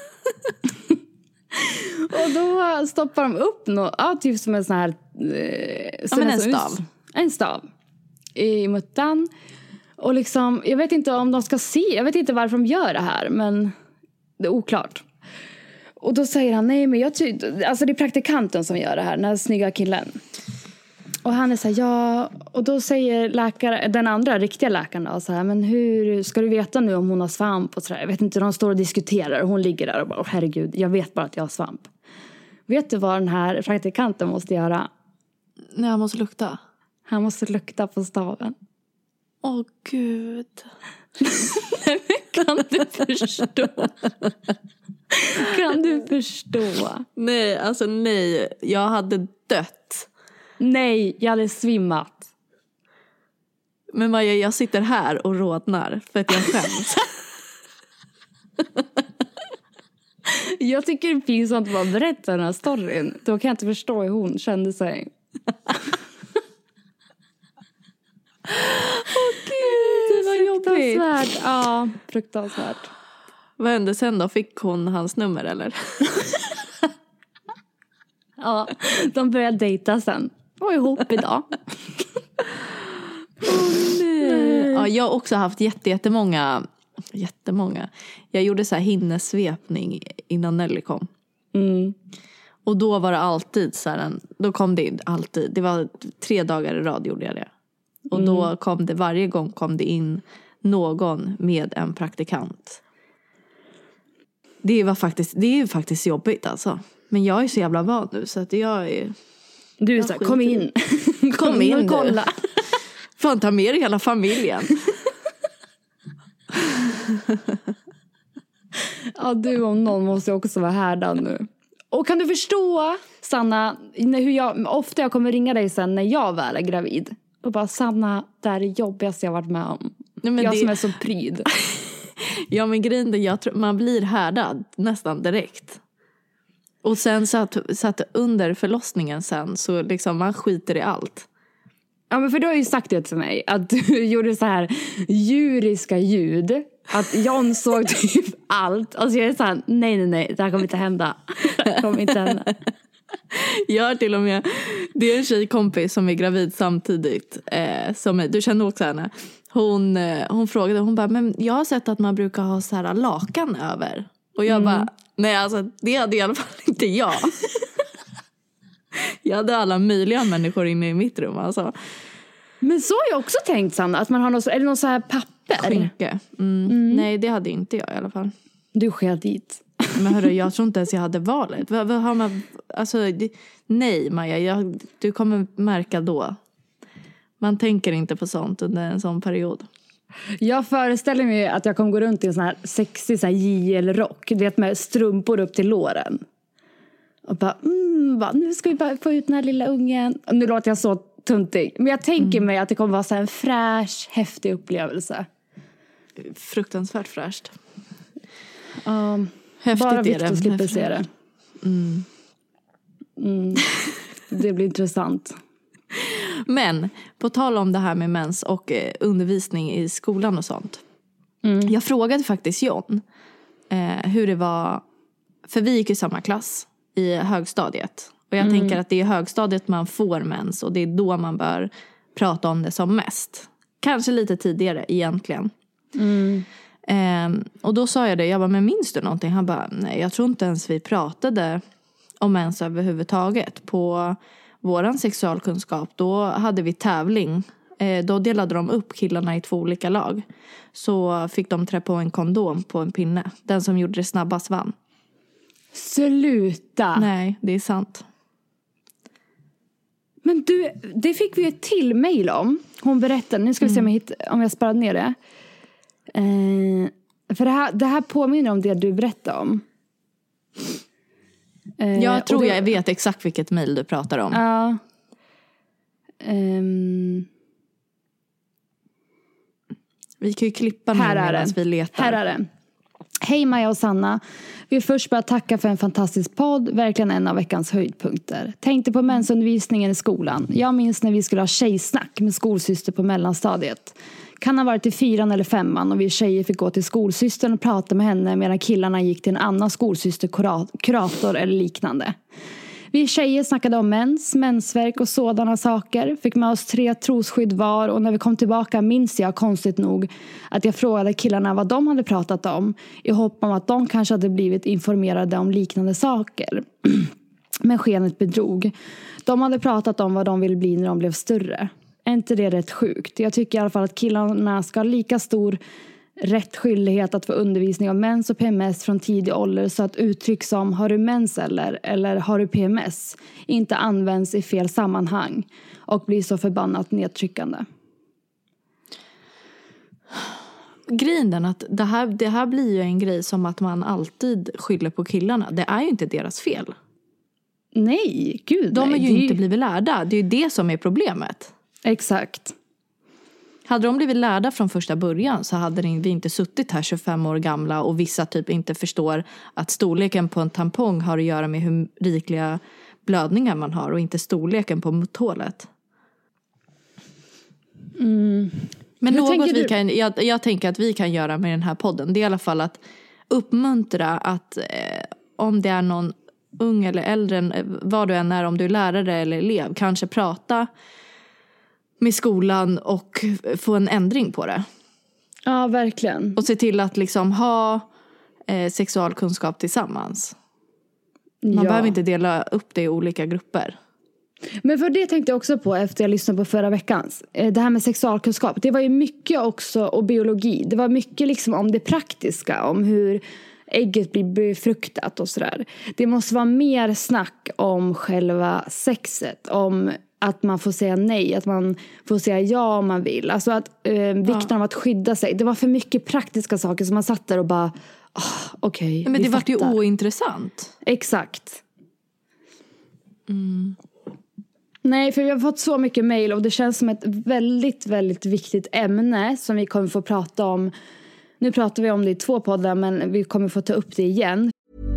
Och då stoppar de upp något, ja, typ som en sån här eh, ja, men en stav. En stav i muttan. Och liksom, jag vet inte om de ska se, jag vet inte varför de gör det här, men det är oklart. Och då säger han, nej men jag ty- alltså det är praktikanten som gör det här, den här snygga killen. Och han är så här, ja, och då säger läkare, den andra riktiga läkaren då, så här, men hur ska du veta nu om hon har svamp och så där? Jag vet inte, de står och diskuterar och hon ligger där och bara, åh herregud, jag vet bara att jag har svamp. Vet du vad den här praktikanten måste göra? Nej, han måste lukta. Han måste lukta på staven. Åh gud. Nej, men kan du förstå? Kan du förstå? Nej, alltså nej. Jag hade dött. Nej, jag hade svimmat. Men Maja, jag sitter här och rodnar för att jag skäms. Jag tycker det är pinsamt att bara berätta den här storyn. Då kan jag inte förstå hur hon kände sig. Åh gud, det var jobbigt. Fruktansvärt. Ja, fruktansvärt. Vad hände sen då? Fick hon hans nummer eller? Ja, de började dejta sen. Och ihop idag. Oh, nej. Ja, jag har också haft jätte, jättemånga, jättemånga. Jag gjorde så här hinnesvepning innan Nelly kom. Mm. Och då var det alltid så här, en, då kom det in alltid. Det var tre dagar i rad gjorde jag det. Och mm. då kom det, varje gång kom det in någon med en praktikant. Det var faktiskt, det är ju faktiskt jobbigt alltså. Men jag är så jävla van nu så att jag är... Du är så här, kom in. Kom, kom in och kolla. Fan, ta med dig hela familjen. Ja, du om någon måste också vara härdad nu. Och kan du förstå, Sanna, hur jag, ofta jag kommer ringa dig sen när jag väl är gravid. Och bara, Sanna, det är det jobbigaste jag varit med om. Nej, men jag det... som är så pryd. Ja, men grejen är, jag tror man blir härdad nästan direkt. Och sen så att, så att under förlossningen sen så liksom man skiter i allt. Ja, men för du har ju sagt det till mig att du gjorde så här djuriska ljud. Att John såg typ allt. Alltså jag är så här, nej, nej, nej, det här kommer inte hända. Det här kommer inte hända. Jag har till och med, det är en tjejkompis som är gravid samtidigt. Eh, som är, du känner också henne. Hon, eh, hon frågade, hon bara, men jag har sett att man brukar ha så här lakan över. Och jag Mm. bara, nej alltså det hade i alla fall inte jag. Jag hade alla möjliga människor inne i mitt rum alltså. Men så har jag också tänkt, Sanna, att man har något, är det någon så här papper? Skynke. Mm. Mm. Nej, det hade inte jag i alla fall. Du sker dit. Men hörru, jag tror inte ens jag hade valet. Vad, vad har man, alltså, det, nej Maja, jag, du kommer märka då. Man tänker inte på sånt under en sån period. Jag föreställer mig att jag kommer gå runt i en sån här sexig så här J L-rock. Du vet, med strumpor upp till låren. Och bara, mm, bara, nu ska vi bara få ut den här lilla ungen. Och nu låter jag så tuntig. Men jag tänker mm. mig att det kommer vara så här en fräsch, häftig upplevelse. Fruktansvärt fräscht. Um, Häftigt bara är Victor det. slipper se det. Mm. Mm. Det blir intressant. Men på tal om det här med mens och eh, undervisning i skolan och sånt. Mm. Jag frågade faktiskt John eh, hur det var. För vi gick i samma klass i högstadiet. Och jag mm. tänker att det är i högstadiet man får mens. Och det är då man bör prata om det som mest. Kanske lite tidigare egentligen. Mm. Eh, och då sa jag det. Jag bara, men minns du någonting? Han bara, nej jag tror inte ens vi pratade om mens överhuvudtaget. På våran sexualkunskap, då hade vi tävling. Eh, då delade de upp killarna i två olika lag. Så fick de trä på en kondom på en pinne. Den som gjorde det snabbast vann. Sluta! Nej, det är sant. Men du, det fick vi ett till mejl om. Hon berättade, nu ska vi se om jag, hitt, om jag sparat ner det. Eh, för det här, det här påminner om det du berättade om. Eh, jag tror det, jag vet exakt vilket mejl du pratar om. Ja. Uh, um, vi kan ju klippa nu medan vi letar. Här är det. Hej Maja och Sanna. Vi först bara tacka för en fantastisk podd. Verkligen en av veckans höjdpunkter. Tänkte på mensundervisningen i skolan. Jag minns när vi skulle ha tjejsnack med skolsyster på mellanstadiet. Kan ha varit i fyran eller femman och vi tjejer fick gå till skolsystern och prata med henne medan killarna gick till en annan skolsyster, kurator eller liknande. Vi tjejer snackade om mens, mensvärk och sådana saker. Fick med oss tre trosskydd var och när vi kom tillbaka minns jag konstigt nog att jag frågade killarna vad de hade pratat om i hopp om att de kanske hade blivit informerade om liknande saker. Men skenet bedrog. De hade pratat om vad de ville bli när de blev större. Är inte det rätt sjukt? Jag tycker i alla fall att killarna ska ha lika stor rätt skyldighet att få undervisning om mens och P M S från tidig ålder så att uttryck som har du mens eller, eller har du P M S inte används i fel sammanhang och blir så förbannat nedtryckande. Grejen är att det här, det här blir ju en grej som att man alltid skyller på killarna. Det är ju inte deras fel. Nej, gud De nej. är ju det inte är... blivit lärda. Det är ju det som är problemet. Exakt. Hade de blivit lärda från första början så hade vi inte suttit här tjugofem år gamla och vissa typ inte förstår att storleken på en tampong har att göra med hur rikliga blödningar man har och inte storleken på mutthålet. Mm. Men hur något vi du? kan, jag, jag tänker att vi kan göra med den här podden, det är i alla fall att uppmuntra att eh, om det är någon ung eller äldre, vad du än är, om du är lärare eller elev, kanske prata med skolan och få en ändring på det. Ja, verkligen. Och se till att liksom ha eh, sexualkunskap tillsammans. Man ja. behöver inte dela upp det i olika grupper. Men för det tänkte jag också på efter jag lyssnade på förra veckans. Det här med sexualkunskap. Det var ju mycket också, och biologi. Det var mycket liksom om det praktiska. Om hur ägget blir befruktat och sådär. Det måste vara mer snack om själva sexet. Om att man får säga nej. Att man får säga ja om man vill. Alltså att eh, vikten ja. av att skydda sig. Det var för mycket praktiska saker som man satt där och bara oh, okej, okay, men det var ju fattar. ointressant. Exakt. Mm. Nej, för vi har fått så mycket mejl och det känns som ett väldigt, väldigt viktigt ämne som vi kommer få prata om. Nu pratar vi om det i två poddar, men vi kommer få ta upp det igen.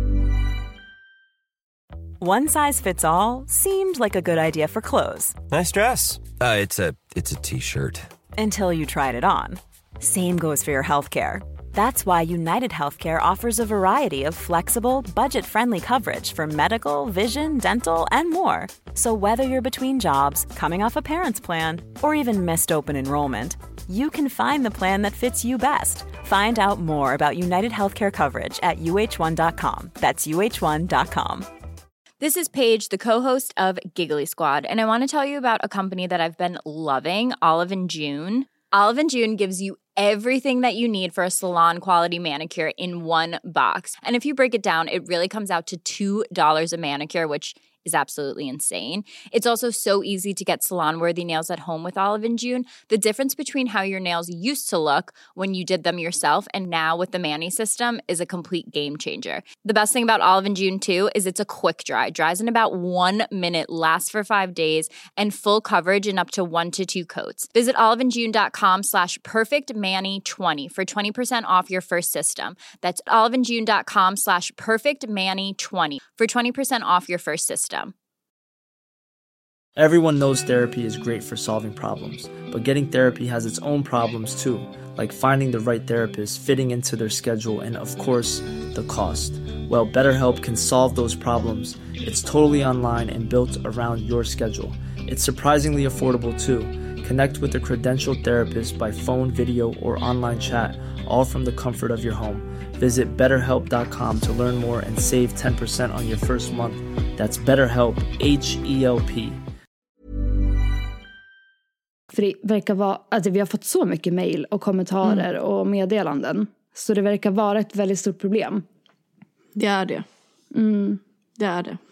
One size fits all seemed like a good idea for clothes. Nice dress. Uh, it's a it's a t-shirt. Until you tried it on. Same goes for your healthcare. That's why United Healthcare offers a variety of flexible, budget-friendly coverage for medical, vision, dental, and more. So whether you're between jobs, coming off a parent's plan, or even missed open enrollment, you can find the plan that fits you best. Find out more about United Healthcare coverage at U H one dot com. That's U H one dot com. This is Paige, the co-host of Giggly Squad, and I want to tell you about a company that I've been loving, Olive and June. Olive and June gives you everything that you need for a salon-quality manicure in one box. And if you break it down, it really comes out to two dollars a manicure, which is absolutely insane. It's also so easy to get salon-worthy nails at home with Olive and June. The difference between how your nails used to look when you did them yourself and now with the Mani system is a complete game changer. The best thing about Olive and June, too, is it's a quick dry. Dries in about one minute, lasts for five days, and full coverage in up to one to two coats. Visit oliveandjune.com slash perfectmani20 for twenty percent off your first system. That's oliveandjune.com slash perfectmani20 for twenty percent off your first system. Everyone knows therapy is great for solving problems, but getting therapy has its own problems too, like finding the right therapist, fitting into their schedule, and of course, the cost. Well, BetterHelp can solve those problems. It's totally online and built around your schedule. It's surprisingly affordable too. Connect with a credentialed therapist by phone, video, or online chat, all from the comfort of your home. Visit better help dot com to learn more and save ten percent on your first month. That's BetterHelp, H E L P. För det verkar vara, alltså vi har fått så mycket mejl och kommentarer mm. och meddelanden. Så det verkar vara ett väldigt stort problem. Det är det. Mm. Det är det.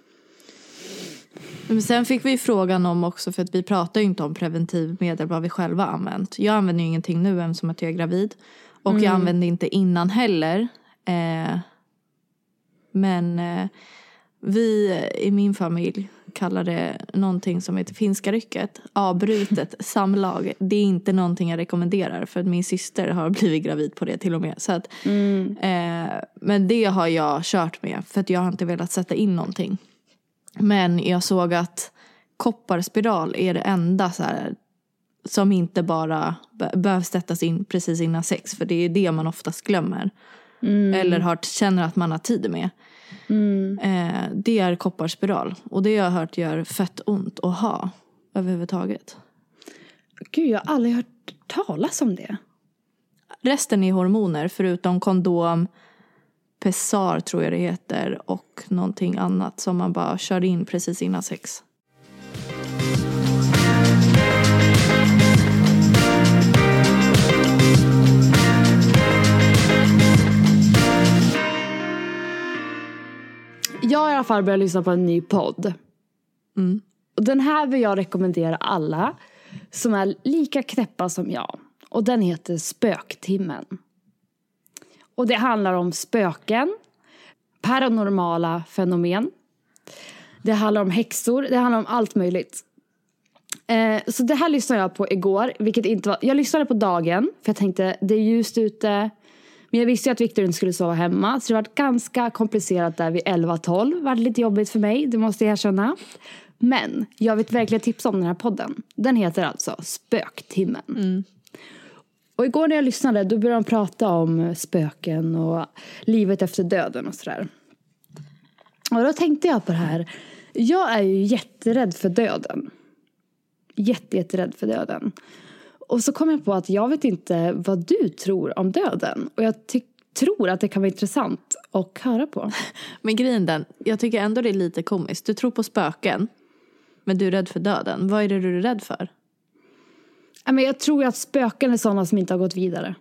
Men sen fick vi frågan om också, för att vi pratar ju inte om preventivmedel vad vi själva använt. Jag använder ju ingenting nu än som att jag är gravid. Och mm. jag använde inte innan heller. Eh, men eh, vi i min familj kallar det någonting som heter finska rycket. Avbrutet samlag. Det är inte någonting jag rekommenderar. För att min syster har blivit gravid på det till och med. Så att, mm. eh, men det har jag kört med. För att jag har inte velat sätta in någonting. Men jag såg att kopparspiral är det enda så här, som inte bara be- behövs sättas in precis innan sex. För det är det man oftast glömmer. Mm. Eller har, känner att man har tid med. Mm. Eh, det är kopparspiral. Och det har jag hört gör fett ont att ha överhuvudtaget. Gud, jag har aldrig hört talas om det. Resten är hormoner förutom kondom, Pessar tror jag det heter, och någonting annat som man bara kör in precis innan sex. Jag har i alla fall börjat lyssna på en ny podd. Mm. Och den här vill jag rekommendera alla som är lika knäppa som jag. Och den heter Spöktimmen. Och det handlar om spöken, paranormala fenomen. Det handlar om häxor, det handlar om allt möjligt. Eh, så det här lyssnade jag på igår, vilket inte var... Jag lyssnade på dagen, för jag tänkte det är ljust ute. Men jag visste ju att Victor inte skulle sova hemma. Så det var ganska komplicerat där vid elva tolv. Det var lite jobbigt för mig, det måste jag erkänna. Men jag vill verkligen tipsa om den här podden. Den heter alltså Spöktimmen. Mm. Och igår när jag lyssnade, då började de prata om spöken och livet efter döden och sådär. Och då tänkte jag på det här. Jag är ju jätterädd för döden. Jätte, jätterädd för döden. Och så kom jag på att jag vet inte vad du tror om döden. Och jag ty- tror att det kan vara intressant att höra på. Men grejen den, jag tycker ändå det är lite komiskt. Du tror på spöken, men du är rädd för döden. Vad är det du är rädd för? Men jag tror att spöken är sådana som inte har gått vidare.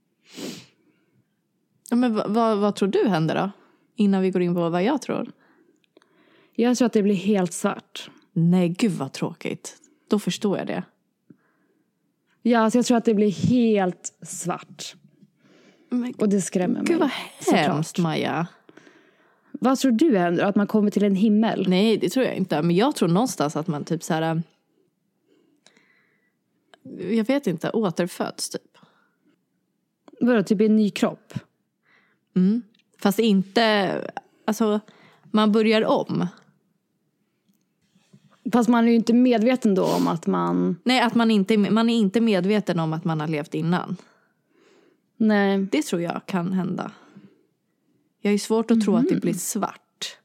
Ja, men vad, vad, vad tror du händer då? Innan vi går in på vad jag tror. Jag tror att det blir helt svart. Nej, gud vad tråkigt. Då förstår jag det. Ja, alltså jag tror att det blir helt svart. Men, och det skrämmer mig. Gud vad hemskt, Maja. Vad tror du händer? Att man kommer till en himmel? Nej, det tror jag inte. Men jag tror någonstans att man typ så här... Jag vet inte, återföds typ. Vadå, typ i en ny kropp? Mm. Fast inte... Alltså, man börjar om. Fast man är ju inte medveten då om att man... Nej, att man inte man är inte medveten om att man har levt innan. Nej. Det tror jag kan hända. Jag är svårt att tro mm. att det blir svart.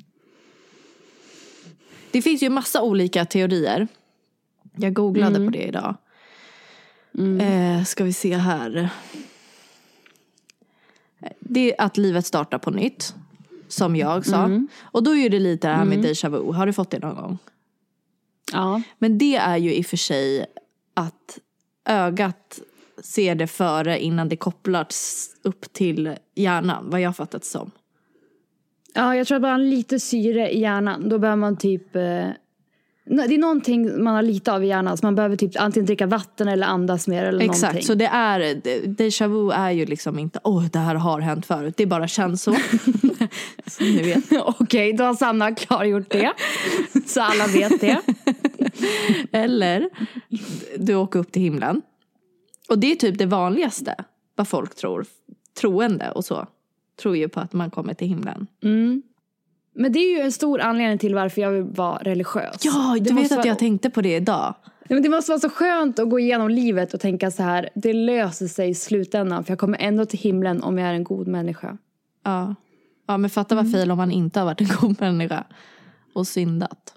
Det finns ju massa olika teorier. Jag googlade mm. på det idag. Mm. Eh, ska vi se här. Det är att livet startar på nytt. Som jag sa. Mm. Och då är det lite det här med mm. déjà vu. Har du fått det någon gång? Ja. Men det är ju i och för sig att ögat ser det före innan det kopplats upp till hjärnan. Vad jag fattat som. Ja, jag tror att bara lite syre i hjärnan. Då behöver man typ... Eh, det är någonting man har lite av i hjärnan. Så man behöver typ antingen dricka vatten eller andas mer eller Exakt, någonting. så det är... Déjà vu är ju liksom inte... Åh, oh, det här har hänt förut. Det bara känns så. Som ni vet. Okej, okay, då har Sanna klargjort det. Så alla vet det. Eller du åker upp till himlen. Och det är typ det vanligaste. Vad folk tror. Troende och så. Tror ju på att man kommer till himlen. Mm. Men det är ju en stor anledning till varför jag vill vara religiös. Ja, du det vet att vara... jag tänkte på det idag. Ja, men det måste vara så skönt att gå igenom livet och tänka så här. Det löser sig i slutändan. För jag kommer ändå till himlen om jag är en god människa. Ja, ja men fatta vad fel om man inte har varit en god människa. Och syndat.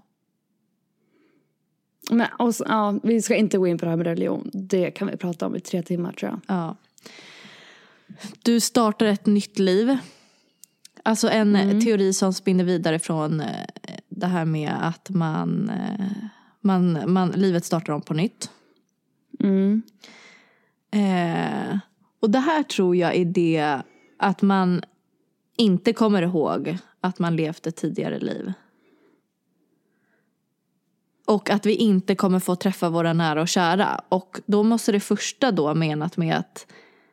Men och, ja, vi ska inte gå in på det här med religion. Det kan vi prata om i tre timmar tror jag. Ja. Du startar ett nytt liv. Alltså en mm. teori som spinner vidare från det här med att man, man, man livet startar om på nytt. Mm. Eh, och det här tror jag är det att man inte kommer ihåg att man levt ett tidigare liv. Och att vi inte kommer få träffa våra nära och kära. Och då måste det första då menat med att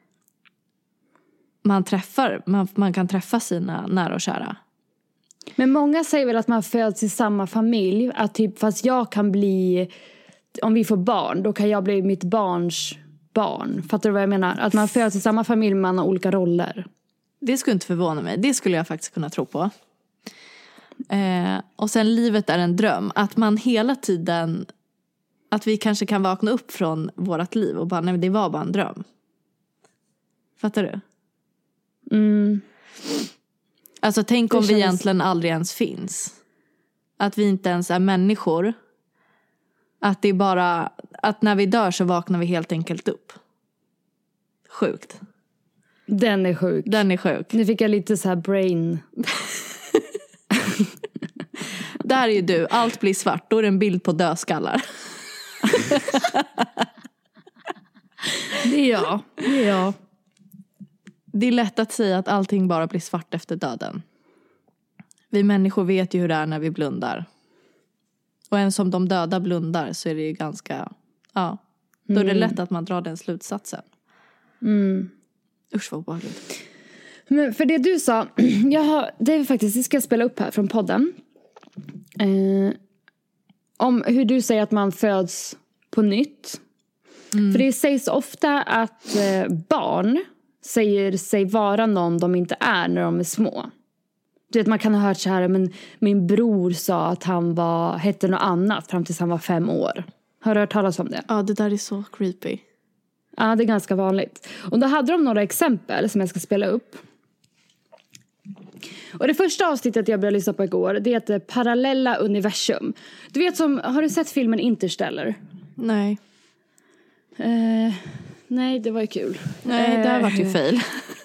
man träffar, man, man kan träffa sina nära och kära. Men många säger väl att man föds i samma familj. Att typ, fast jag kan bli, om vi får barn, då kan jag bli mitt barns barn. Fattar du vad jag menar? Att man föds i samma familj, man har olika roller. Det skulle inte förvåna mig. Det skulle jag faktiskt kunna tro på. Eh, och sen livet är en dröm. Att man hela tiden, att vi kanske kan vakna upp från vårat liv och bara, nej men det var bara en dröm. Fattar du? Mm. Alltså tänk det om känns... vi egentligen aldrig ens finns. Att vi inte ens är människor. Att det är bara, att när vi dör så vaknar vi helt enkelt upp. Sjukt. Den är sjuk. Den är sjuk. Nu fick jag lite så här brain. Där är ju du, allt blir svart. Då är det en bild på dödskallar. Det är jag. Det är jag. Det är lätt att säga att allting bara blir svart efter döden. Vi människor vet ju hur det är när vi blundar. Och än som de döda blundar så är det ju ganska... Ja, då är det lätt att man drar den slutsatsen. Mm. Usch vad obehagligt. Men för det du sa, jag har, det är faktiskt, det ska jag spela upp här från podden. Eh, om hur du säger att man föds på nytt. Mm. För det sägs ofta att eh, barn säger sig vara någon de inte är när de är små. Du vet, man kan ha hört så här, men min bror sa att han var, hette något annat fram tills han var fem år. Har du hört talas om det? Ja, det där är så creepy. Ja, det är ganska vanligt. Och då hade de några exempel som jag ska spela upp. Och det första avsnittet jag började lyssna på igår, det heter Parallella universum. Du vet som, har du sett filmen Interstellar? Nej. Eh, nej, det var ju kul. Nej, det har varit ju fail.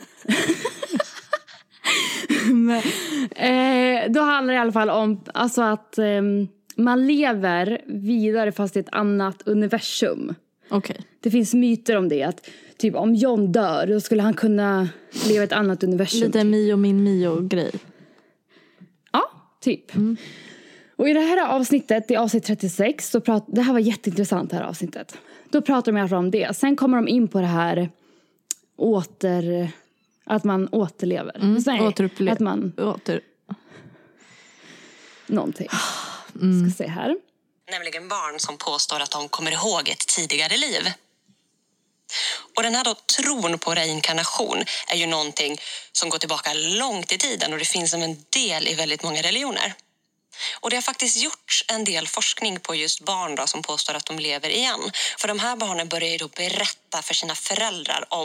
Men, eh, då handlar det i alla fall om alltså att eh, man lever vidare fast i ett annat universum. Okej. Okay. Det finns myter om det, att typ om John dör då skulle han kunna leva i ett annat universum. Lite Mio min Mio-grej. Ja, typ. Mm. Och i det här avsnittet, i avsnitt trettiosex, så prat, det här var jätteintressant det här avsnittet. Då pratar de i alla fall om det. Sen kommer de in på det här åter... Att man återlever. Mm, Nej, återupplever. Att man... Åter... Någonting. Mm. Ska se här. Nämligen barn som påstår att de kommer ihåg ett tidigare liv. Och den här då tron på reinkarnation är ju någonting som går tillbaka långt i tiden. Och det finns som en del i väldigt många religioner. Och det har faktiskt gjorts en del forskning på just barn då, som påstår att de lever igen. För de här barnen börjar ju då berätta för sina föräldrar om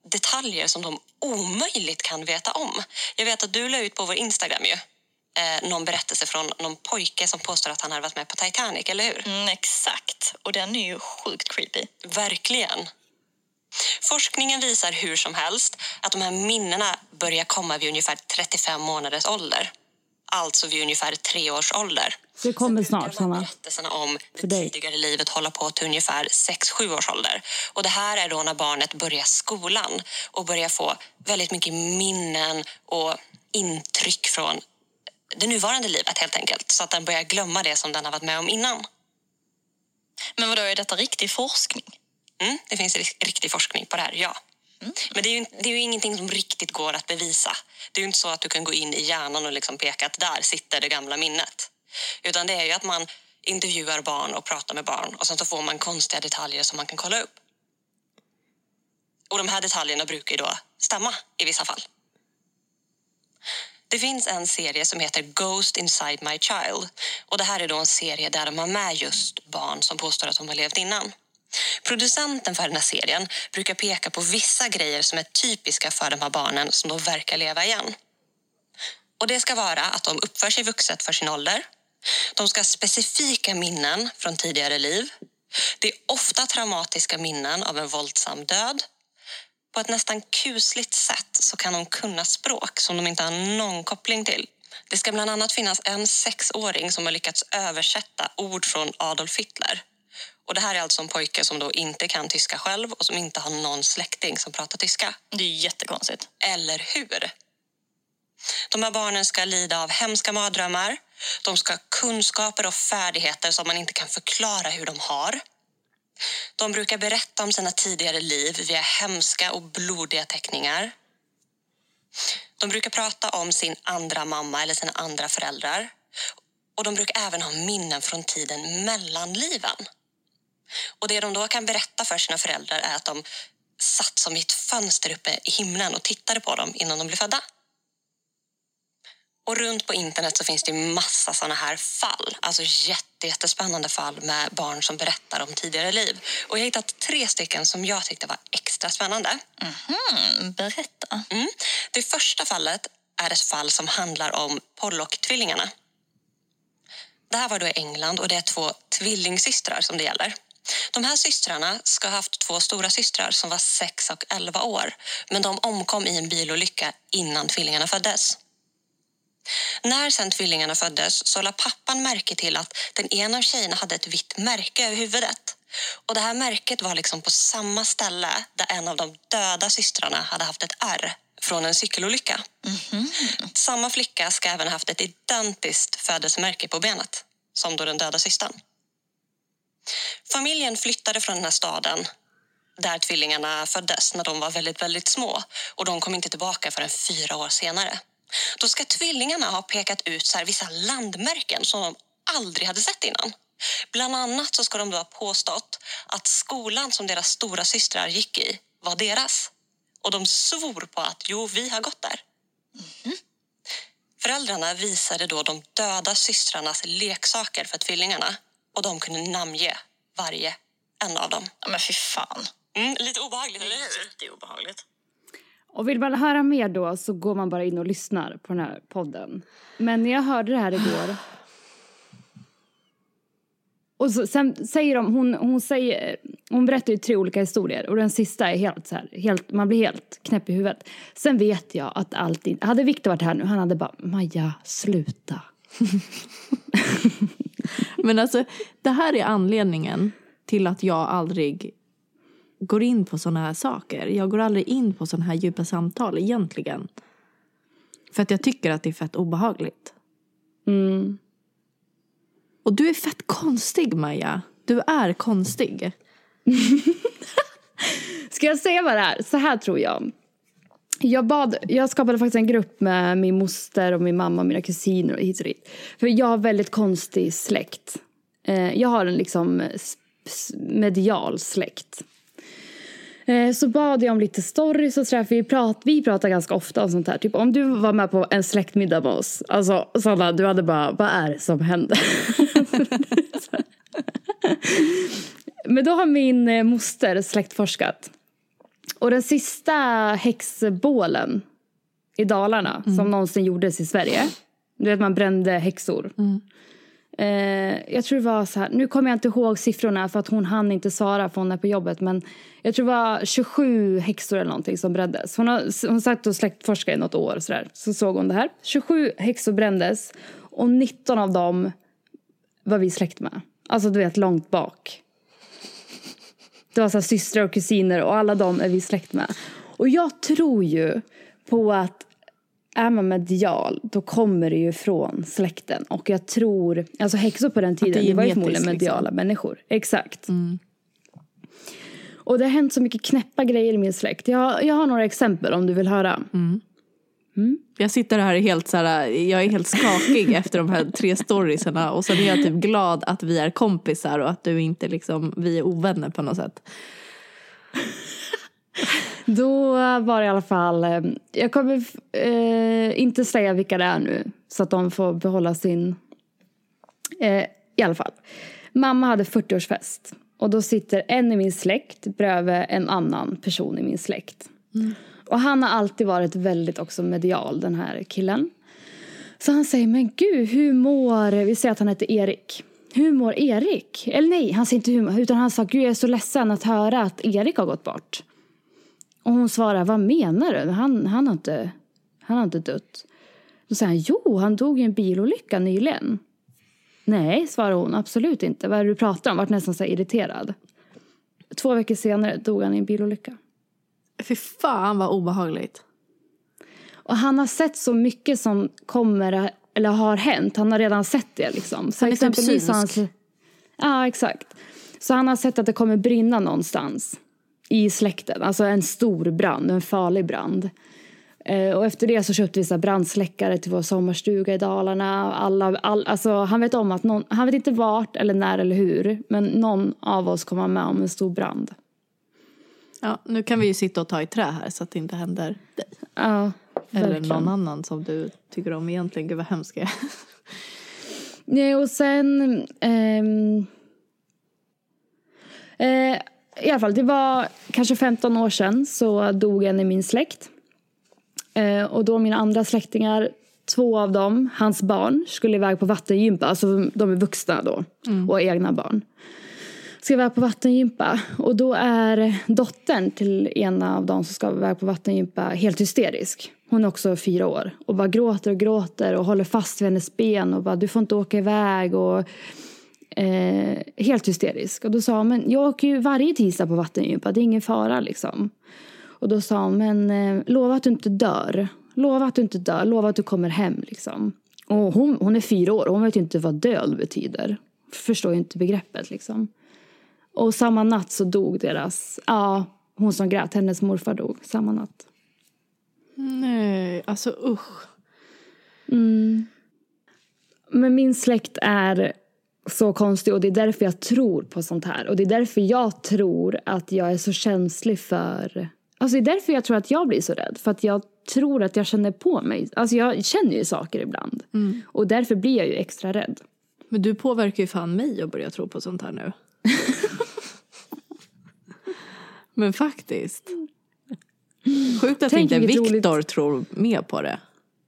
detaljer som de omöjligt kan veta om. Jag vet att du la ut på vår Instagram ju eh, någon berättelse från någon pojke som påstår att han hade varit med på Titanic, eller hur? Mm, exakt, och den är ju sjukt creepy. Verkligen. Forskningen visar hur som helst att de här minnena börjar komma vid ungefär trettiofem månaders ålder. Alltså vid ungefär tre års ålder. Så det kommer snart, Sanna. Berättelserna om det tidigare livet håller på till ungefär sex sju års ålder. Och det här är då när barnet börjar skolan och börjar få väldigt mycket minnen och intryck från det nuvarande livet helt enkelt. Så att den börjar glömma det som den har varit med om innan. Men vadå, är detta riktig forskning? Mm, det finns riktig forskning på det här, ja. Mm. Men det är, ju, det är ju ingenting som riktigt går att bevisa. Det är ju inte så att du kan gå in i hjärnan och liksom peka att där sitter det gamla minnet. Utan det är ju att man intervjuar barn och pratar med barn. Och sen så får man konstiga detaljer som man kan kolla upp. Och de här detaljerna brukar ju då stämma i vissa fall. Det finns en serie som heter Ghost Inside My Child. Och det här är då en serie där de har med just barn som påstår att de har levt innan. Producenten för den här serien brukar peka på vissa grejer som är typiska för de här barnen som då verkar leva igen. Och det ska vara att de uppför sig vuxet för sin ålder. De ska ha specifika minnen från tidigare liv. Det är ofta traumatiska minnen av en våldsam död. På ett nästan kusligt sätt så kan de kunna språk som de inte har någon koppling till. Det ska bland annat finnas en sexåring som har lyckats översätta ord från Adolf Hitler. Och det här är alltså en pojke som då inte kan tyska själv och som inte har någon släkting som pratar tyska. Det är jättekonstigt. Eller hur? De här barnen ska lida av hemska mardrömmar. De ska ha kunskaper och färdigheter som man inte kan förklara hur de har. De brukar berätta om sina tidigare liv via hemska och blodiga teckningar. De brukar prata om sin andra mamma eller sina andra föräldrar. Och de brukar även ha minnen från tiden mellan liven. Och det de då kan berätta för sina föräldrar är att de satt som i ett fönster uppe i himlen och tittade på dem innan de blev födda. Och runt på internet så finns det massa sådana här fall. Alltså jätte, jättespännande fall med barn som berättar om tidigare liv. Och jag har hittat tre stycken som jag tyckte var extra spännande. Mhm, berätta. Mm. Det första fallet är ett fall som handlar om Pollock-tvillingarna. Det här var då i England och det är två tvillingsystrar som det gäller. De här systrarna ska ha haft två stora systrar som var sex och elva år. Men de omkom i en bilolycka innan tvillingarna föddes. När sen tvillingarna föddes så la pappan märke till att den ena av tjejerna hade ett vitt märke över huvudet. Och det här märket var liksom på samma ställe där en av de döda systrarna hade haft ett ärr från en cykelolycka. Mm-hmm. Samma flicka ska även ha haft ett identiskt födelsemärke på benet som då den döda systern. Familjen flyttade från den här staden där tvillingarna föddes när de var väldigt, väldigt små. Och de kom inte tillbaka förrän fyra år senare. Då ska tvillingarna ha pekat ut så här vissa landmärken som de aldrig hade sett innan. Bland annat så ska de då ha påstått att skolan som deras stora systrar gick i var deras. Och de svor på att jo, vi har gått där. Mm-hmm. Föräldrarna visade då de döda systrarnas leksaker för tvillingarna. Och de kunde namnge varje en av dem. Ja, men fy fan. Mm, lite obehagligt, eller hur? Jätteobehagligt. Och vill man höra mer då så går man bara in och lyssnar på den här podden. Men när jag hörde det här igår. Och så, sen säger de, hon, hon, säger, hon berättar ju tre olika historier. Och den sista är helt så här, helt, man blir helt knäpp i huvudet. Sen vet jag att alltid, hade Victor varit här nu, han hade bara, Maja, sluta. Men alltså, det här är anledningen till att jag aldrig går in på såna här saker. Jag går aldrig in på såna här djupa samtal egentligen. För att jag tycker att det är fett obehagligt. Mm. Och du är fett konstig, Maja. Du är konstig. Ska jag säga vad det är? Så här tror jag. Jag, bad, jag skapade faktiskt en grupp med min moster och min mamma och mina kusiner och hit och dit. För jag har väldigt konstig släkt. Jag har en liksom medial släkt. Så bad jag om lite stories och sådär, för vi, prat, vi pratar ganska ofta om sånt här. Typ om du var med på en släktmiddag med oss. Alltså Sanna, du hade bara, vad är det som händer? Men då har min moster släktforskat. Och den sista häxbålen i Dalarna mm. som någonsin gjordes i Sverige. Du vet, man brände häxor. Mm. Eh, jag tror det var så här, nu kommer jag inte ihåg siffrorna för att hon hann inte svara för hon är på jobbet. Men jag tror det var tjugosju häxor eller någonting som brändes. Hon har hon sagt och släktforskade i något år så, där. Så såg hon det här. tjugosju häxor brändes och nitton av dem var vi släkt med. Alltså du vet, långt bak. Det var så här systrar och kusiner och alla dem är vi släkt med. Och jag tror ju på att är man medial, då kommer det ju från släkten. Och jag tror, alltså häxor på den tiden, det, det var ju förmodligen mediala liksom. Människor. Exakt. Mm. Och det har hänt så mycket knäppa grejer i min släkt. Jag, jag har några exempel om du vill höra. Mm. Mm. Jag sitter här helt så här, jag är helt skakig efter de här tre storiesarna. Och så är jag typ glad att vi är kompisar och att du inte liksom, vi är ovänner på något sätt. Då var det i alla fall, jag kommer eh, inte säga vilka det är nu så att de får behålla sin, eh, i alla fall. Mamma hade fyrtioårsfest och då sitter en i min släkt bredvid en annan person i min släkt. Mm. Och han har alltid varit väldigt också medial, den här killen. Så han säger, men gud, hur mår, vi säger att han heter Erik. Hur mår Erik? Eller nej, han säger inte hur mår, utan han sa, gud jag är så ledsen att höra att Erik har gått bort. Och hon svarar, vad menar du? Han, han, har, inte, han har inte dött. Då säger han, jo, han dog i en bilolycka nyligen. Nej, svarar hon, absolut inte. Vad är det du pratar om? Vart nästan så irriterad. Två veckor senare dog han i en bilolycka. Fy fan vad obehagligt. Och han har sett så mycket som kommer, eller har hänt. Han har redan sett det liksom. Så han är typ synsk. Han, ja, exakt. Så han har sett att det kommer brinna någonstans i släkten. Alltså en stor brand, en farlig brand. Eh, och efter det så köpte vi så brandsläckare till vår sommarstuga i Dalarna. Alla, all, alltså, han vet om att någon, han vet inte vart eller när eller hur. Men någon av oss kommer med om en stor brand. Ja, nu kan vi ju sitta och ta i trä här så att det inte händer dig. Ja, eller verkligen. Någon annan som du tycker om egentligen. Gud vad hemskt är. Nej, och sen... Ehm, eh, I alla fall, det var kanske femton år sedan så dog en i min släkt. Eh, och då mina andra släktingar, två av dem, hans barn, skulle iväg på vattengympa. Alltså de är vuxna då mm. och egna barn. Ska iväg på vattengympa. Och då är dottern till ena av dem som ska iväg på vattengympa helt hysterisk. Hon är också fyra år. Och bara gråter och gråter och håller fast vid hennes ben. Och bara, du får inte åka iväg och... Eh, helt hysterisk. Och då sa hon, men jag åker ju varje tisdag på vattengympa, det är ingen fara liksom. Och då sa hon, men eh, lova att du inte dör. Lova att du inte dör, lova att du kommer hem liksom. Och hon, hon är fyra år och hon vet ju inte vad död betyder. Förstår ju inte begreppet liksom. Och samma natt så dog deras, ja, hon som grät, hennes morfar dog samma natt. Nej, alltså usch. Mm. Men min släkt är så konstig och det är därför jag tror på sånt här. Och det är därför jag tror att jag är så känslig för... Alltså det är därför jag tror att jag blir så rädd. För att jag tror att jag känner på mig. Alltså jag känner ju saker ibland. Mm. Och därför blir jag ju extra rädd. Men du påverkar ju fan mig att börja tro på sånt här nu. Men faktiskt. Sjukt att inte Viktor tror mer på det.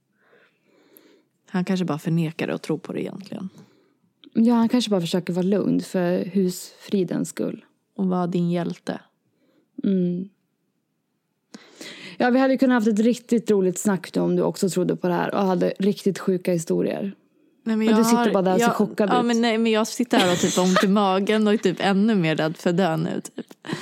Han kanske bara förnekar det och tror på det egentligen. Ja, han kanske bara försöker vara lugn för husfridens skull. Och vara din hjälte. Mm. Ja, vi hade kunnat haft ett riktigt roligt snack nu om du också trodde på det här. Och hade riktigt sjuka historier. Nej, men men jag du sitter har, bara där jag, så chockad ja, ut. Men, nej, men jag sitter här och typ ont i magen och är typ ännu mer rädd för dö nu. Typ.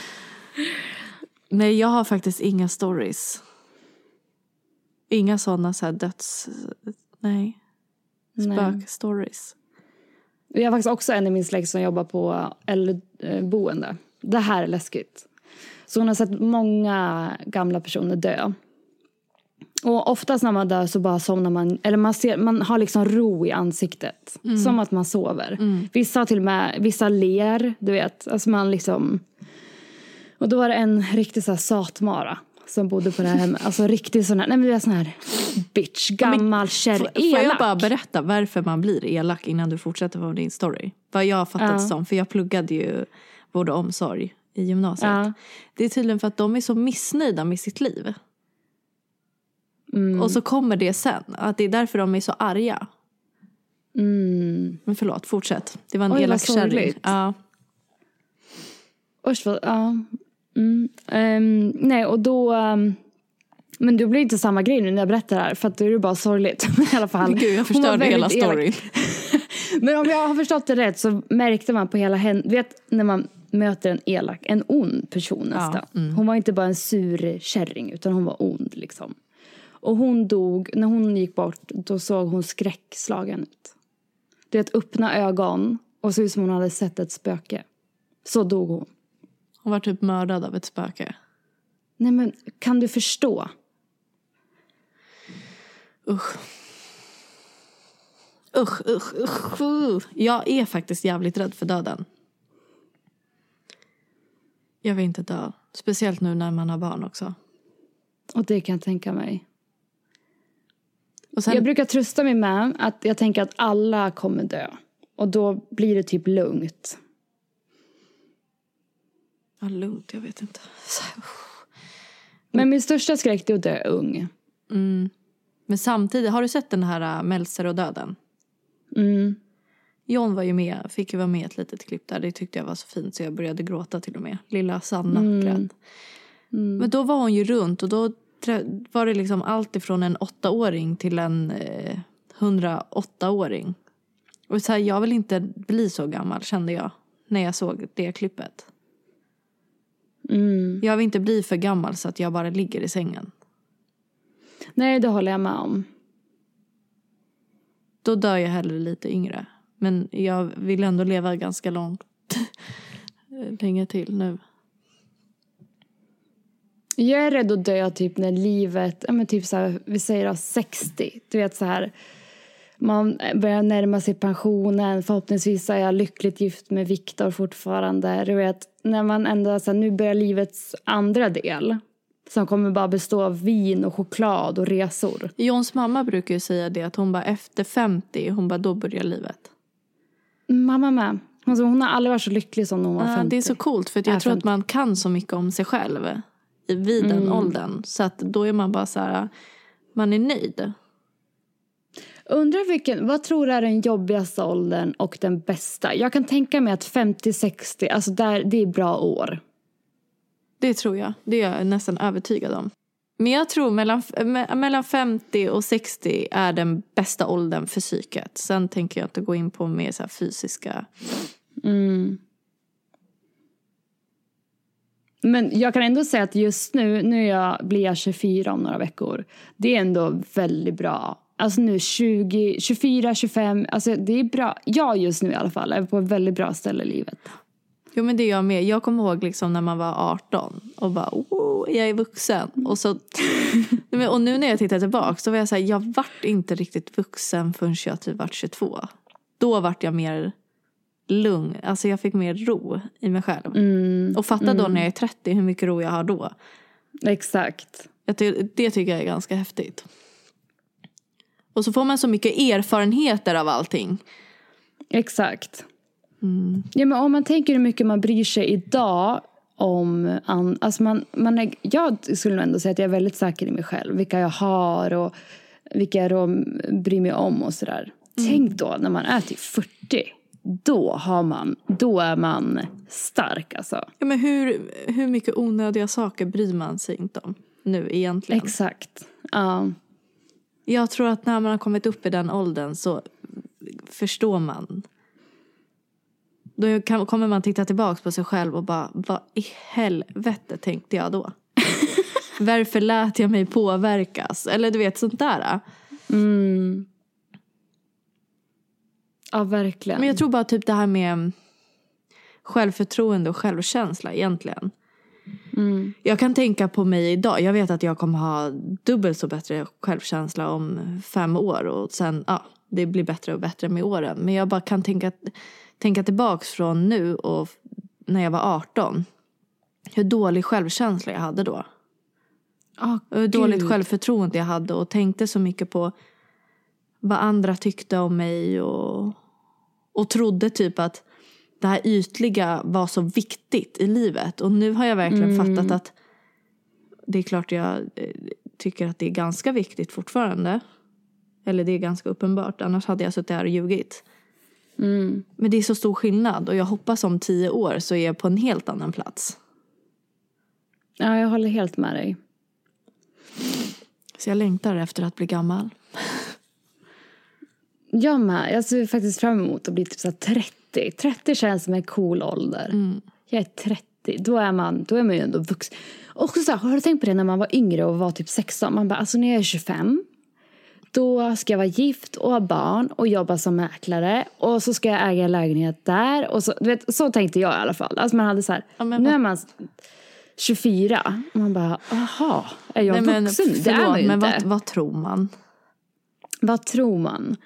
Nej, jag har faktiskt inga stories. Inga sådana så här döds... Nej. Spök-stories. Jag har faktiskt också en i min släkt som jobbar på äldreboende. Det här är läskigt. Så hon har sett många gamla personer dö. Och oftast när man dör så bara somnar man. Eller man, ser, man har liksom ro i ansiktet. Mm. Som att man sover. Mm. Vissa till och med, vissa ler, du vet. Alltså man liksom... Och då var det en riktig så här satmara som bodde på det här hemmet. Alltså riktigt sån här, nej men det är sån här bitch, gammal, kärr, elak. Får jag bara berätta varför man blir elak innan du fortsätter på din story? Vad jag har fattat ja. som, för jag pluggade ju vård och omsorg i gymnasiet. Ja. Det är tydligen för att de är så missnöjda med sitt liv. Mm. Och så kommer det sen. Att det är därför de är så arga. Mm. Men förlåt, fortsätt. Det var en Oj, elak vad kärring. sorgligt. Ja. Usch, vad, ja. Mm. Um, nej, och då... Um, men det blir inte samma grej nu när jag berättar det här. För att då är det bara sorgligt. I alla fall. Gud, jag förstörde hela storyn. Men om jag har förstått det rätt så märkte man på hela henne... Vet, när man möter en elak, en ond person nästan. Ja, mm. Hon var inte bara en sur kärring, utan hon var ond liksom. Och hon dog, när hon gick bort, då såg hon skräckslagen ut. Det är ett öppna ögon och så ut som hon hade sett ett spöke. Så dog hon. Hon var typ mördad av ett spöke. Nej, men kan du förstå? Usch. Usch, usch, usch, usch. Jag är faktiskt jävligt rädd för döden. Jag vill inte dö. Speciellt nu när man har barn också. Och det kan jag tänka mig. Och sen, Jag brukar trösta mig med att jag tänker att alla kommer dö. Och då blir det typ lugnt. ja, lugnt, jag vet inte. Men min största skräck är att dö ung. Mm. Men samtidigt, har du sett den här uh, Meltzer och döden? Mm. John var ju med, fick ju vara med ett litet klipp där. Det tyckte jag var så fint så jag började gråta till och med. Lilla Sanna Mm. grät. Mm. Men då var hon ju runt och då var det liksom allt ifrån en åttaåring till en eh, hundraåttaåring. Och så här, jag vill inte bli så gammal, kände jag när jag såg det klippet. Mm. Jag vill inte bli för gammal så att jag bara ligger i sängen. Nej, det håller jag med om. Då dör jag hellre lite yngre. Men jag vill ändå leva ganska långt länge till nu. Jag är rädd att dö typ när livet, ja men typ så här, vi säger då sextio. Du vet så här, man börjar närma sig pensionen. Förhoppningsvis är jag lyckligt gift med Viktor fortfarande. Du vet, när man ändå så här, nu börjar livets andra del. Som kommer bara bestå av vin och choklad och resor. Johns mamma brukar ju säga det att hon bara efter femtio, hon bara då börjar livet. Mamma med. Alltså, hon har aldrig varit så lycklig som när hon var femtio. Ja, det är så coolt för att jag Är tror femtio. att man kan så mycket om sig själv i vid den Mm. åldern. Så att då är man bara så här, man är nöjd. Undrar vilken, vad tror du är den jobbigaste åldern och den bästa? Jag kan tänka mig att femtio sextio, alltså där, det är bra år. Det tror jag. Det är jag nästan övertygad om. Men jag tror mellan, me, mellan femtio och sextio är den bästa åldern för psyket. Sen tänker jag inte gå in på mer så här fysiska. Mm. Men jag kan ändå säga att just nu, nu är jag, blir jag tjugofyra om några veckor. Det är ändå väldigt bra. Alltså nu tjugo, tjugofyra, tjugofem, alltså det är bra. Jag just nu i alla fall är på ett väldigt bra ställe i livet. Jo men det är jag med. Jag kommer ihåg liksom när man var arton och bara, oh, jag är vuxen. Och, så, och nu när jag tittar tillbaka så var jag så här, jag vart inte riktigt vuxen förrän jag typ vart tjugotvå. Då vart jag mer lugn. Alltså jag fick mer ro i mig själv. Mm, och fatta då mm. när jag är trettio hur mycket ro jag har då. Exakt. Det, det tycker jag är ganska häftigt. Och så får man så mycket erfarenheter av allting. Exakt. Mm. Ja, men om man tänker hur mycket man bryr sig idag om, an, alltså man, man är, jag skulle nog ändå säga att jag är väldigt säker i mig själv, vilka jag har och vilka jag då bryr mig om och sådär. Mm. Tänk då när man är till fyrtio, då har man, då är man stark alltså. Ja, men hur, hur mycket onödiga saker bryr man sig inte om nu egentligen? Exakt, ja. Uh. Jag tror att när man har kommit upp i den åldern så förstår man. Då kan, kommer man titta tillbaka på sig själv och bara, vad i helvete tänkte jag då? Varför lät jag mig påverkas? Eller du vet, sånt där. Mm. Ja, verkligen. Men jag tror bara typ det här med självförtroende och självkänsla egentligen. Mm. Jag kan tänka på mig idag. Jag vet att jag kommer ha dubbelt så bättre självkänsla om fem år. Och sen, ja, det blir bättre och bättre med åren. Men jag bara kan tänka, tänka tillbaks från nu och när jag var arton. Hur dålig självkänsla jag hade då. Oh, hur Gud. dåligt självförtroende jag hade. Och tänkte så mycket på vad andra tyckte om mig. Och, och trodde typ att det här ytliga var så viktigt i livet. Och nu har jag verkligen mm. fattat att det är klart jag tycker att det är ganska viktigt fortfarande. Eller det är ganska uppenbart. Annars hade jag suttit här och ljugit. Mm. Men det är så stor skillnad. Och jag hoppas om tio år så är jag på en helt annan plats. Ja, jag håller helt med dig. Så jag längtar efter att bli gammal. Jag med. Jag ser faktiskt fram emot att bli typ så trettio. trettio känns som en cool ålder. Mm. Jag är trettio. Då är man, då är man ju ändå vuxen. Och så här, har du tänkt på det när man var yngre och var typ sexton? Man bara, alltså när jag är tjugofem... Då ska jag vara gift och ha barn och jobba som mäklare. Och så ska jag äga en lägenhet där. Och så, du vet, så tänkte jag i alla fall. Alltså man hade så här, ja, nu vad... är man tjugofyra. Och man bara, aha, är jag Nej, vuxen? Men, det är man ju men inte. Vad, vad tror man? Vad tror man?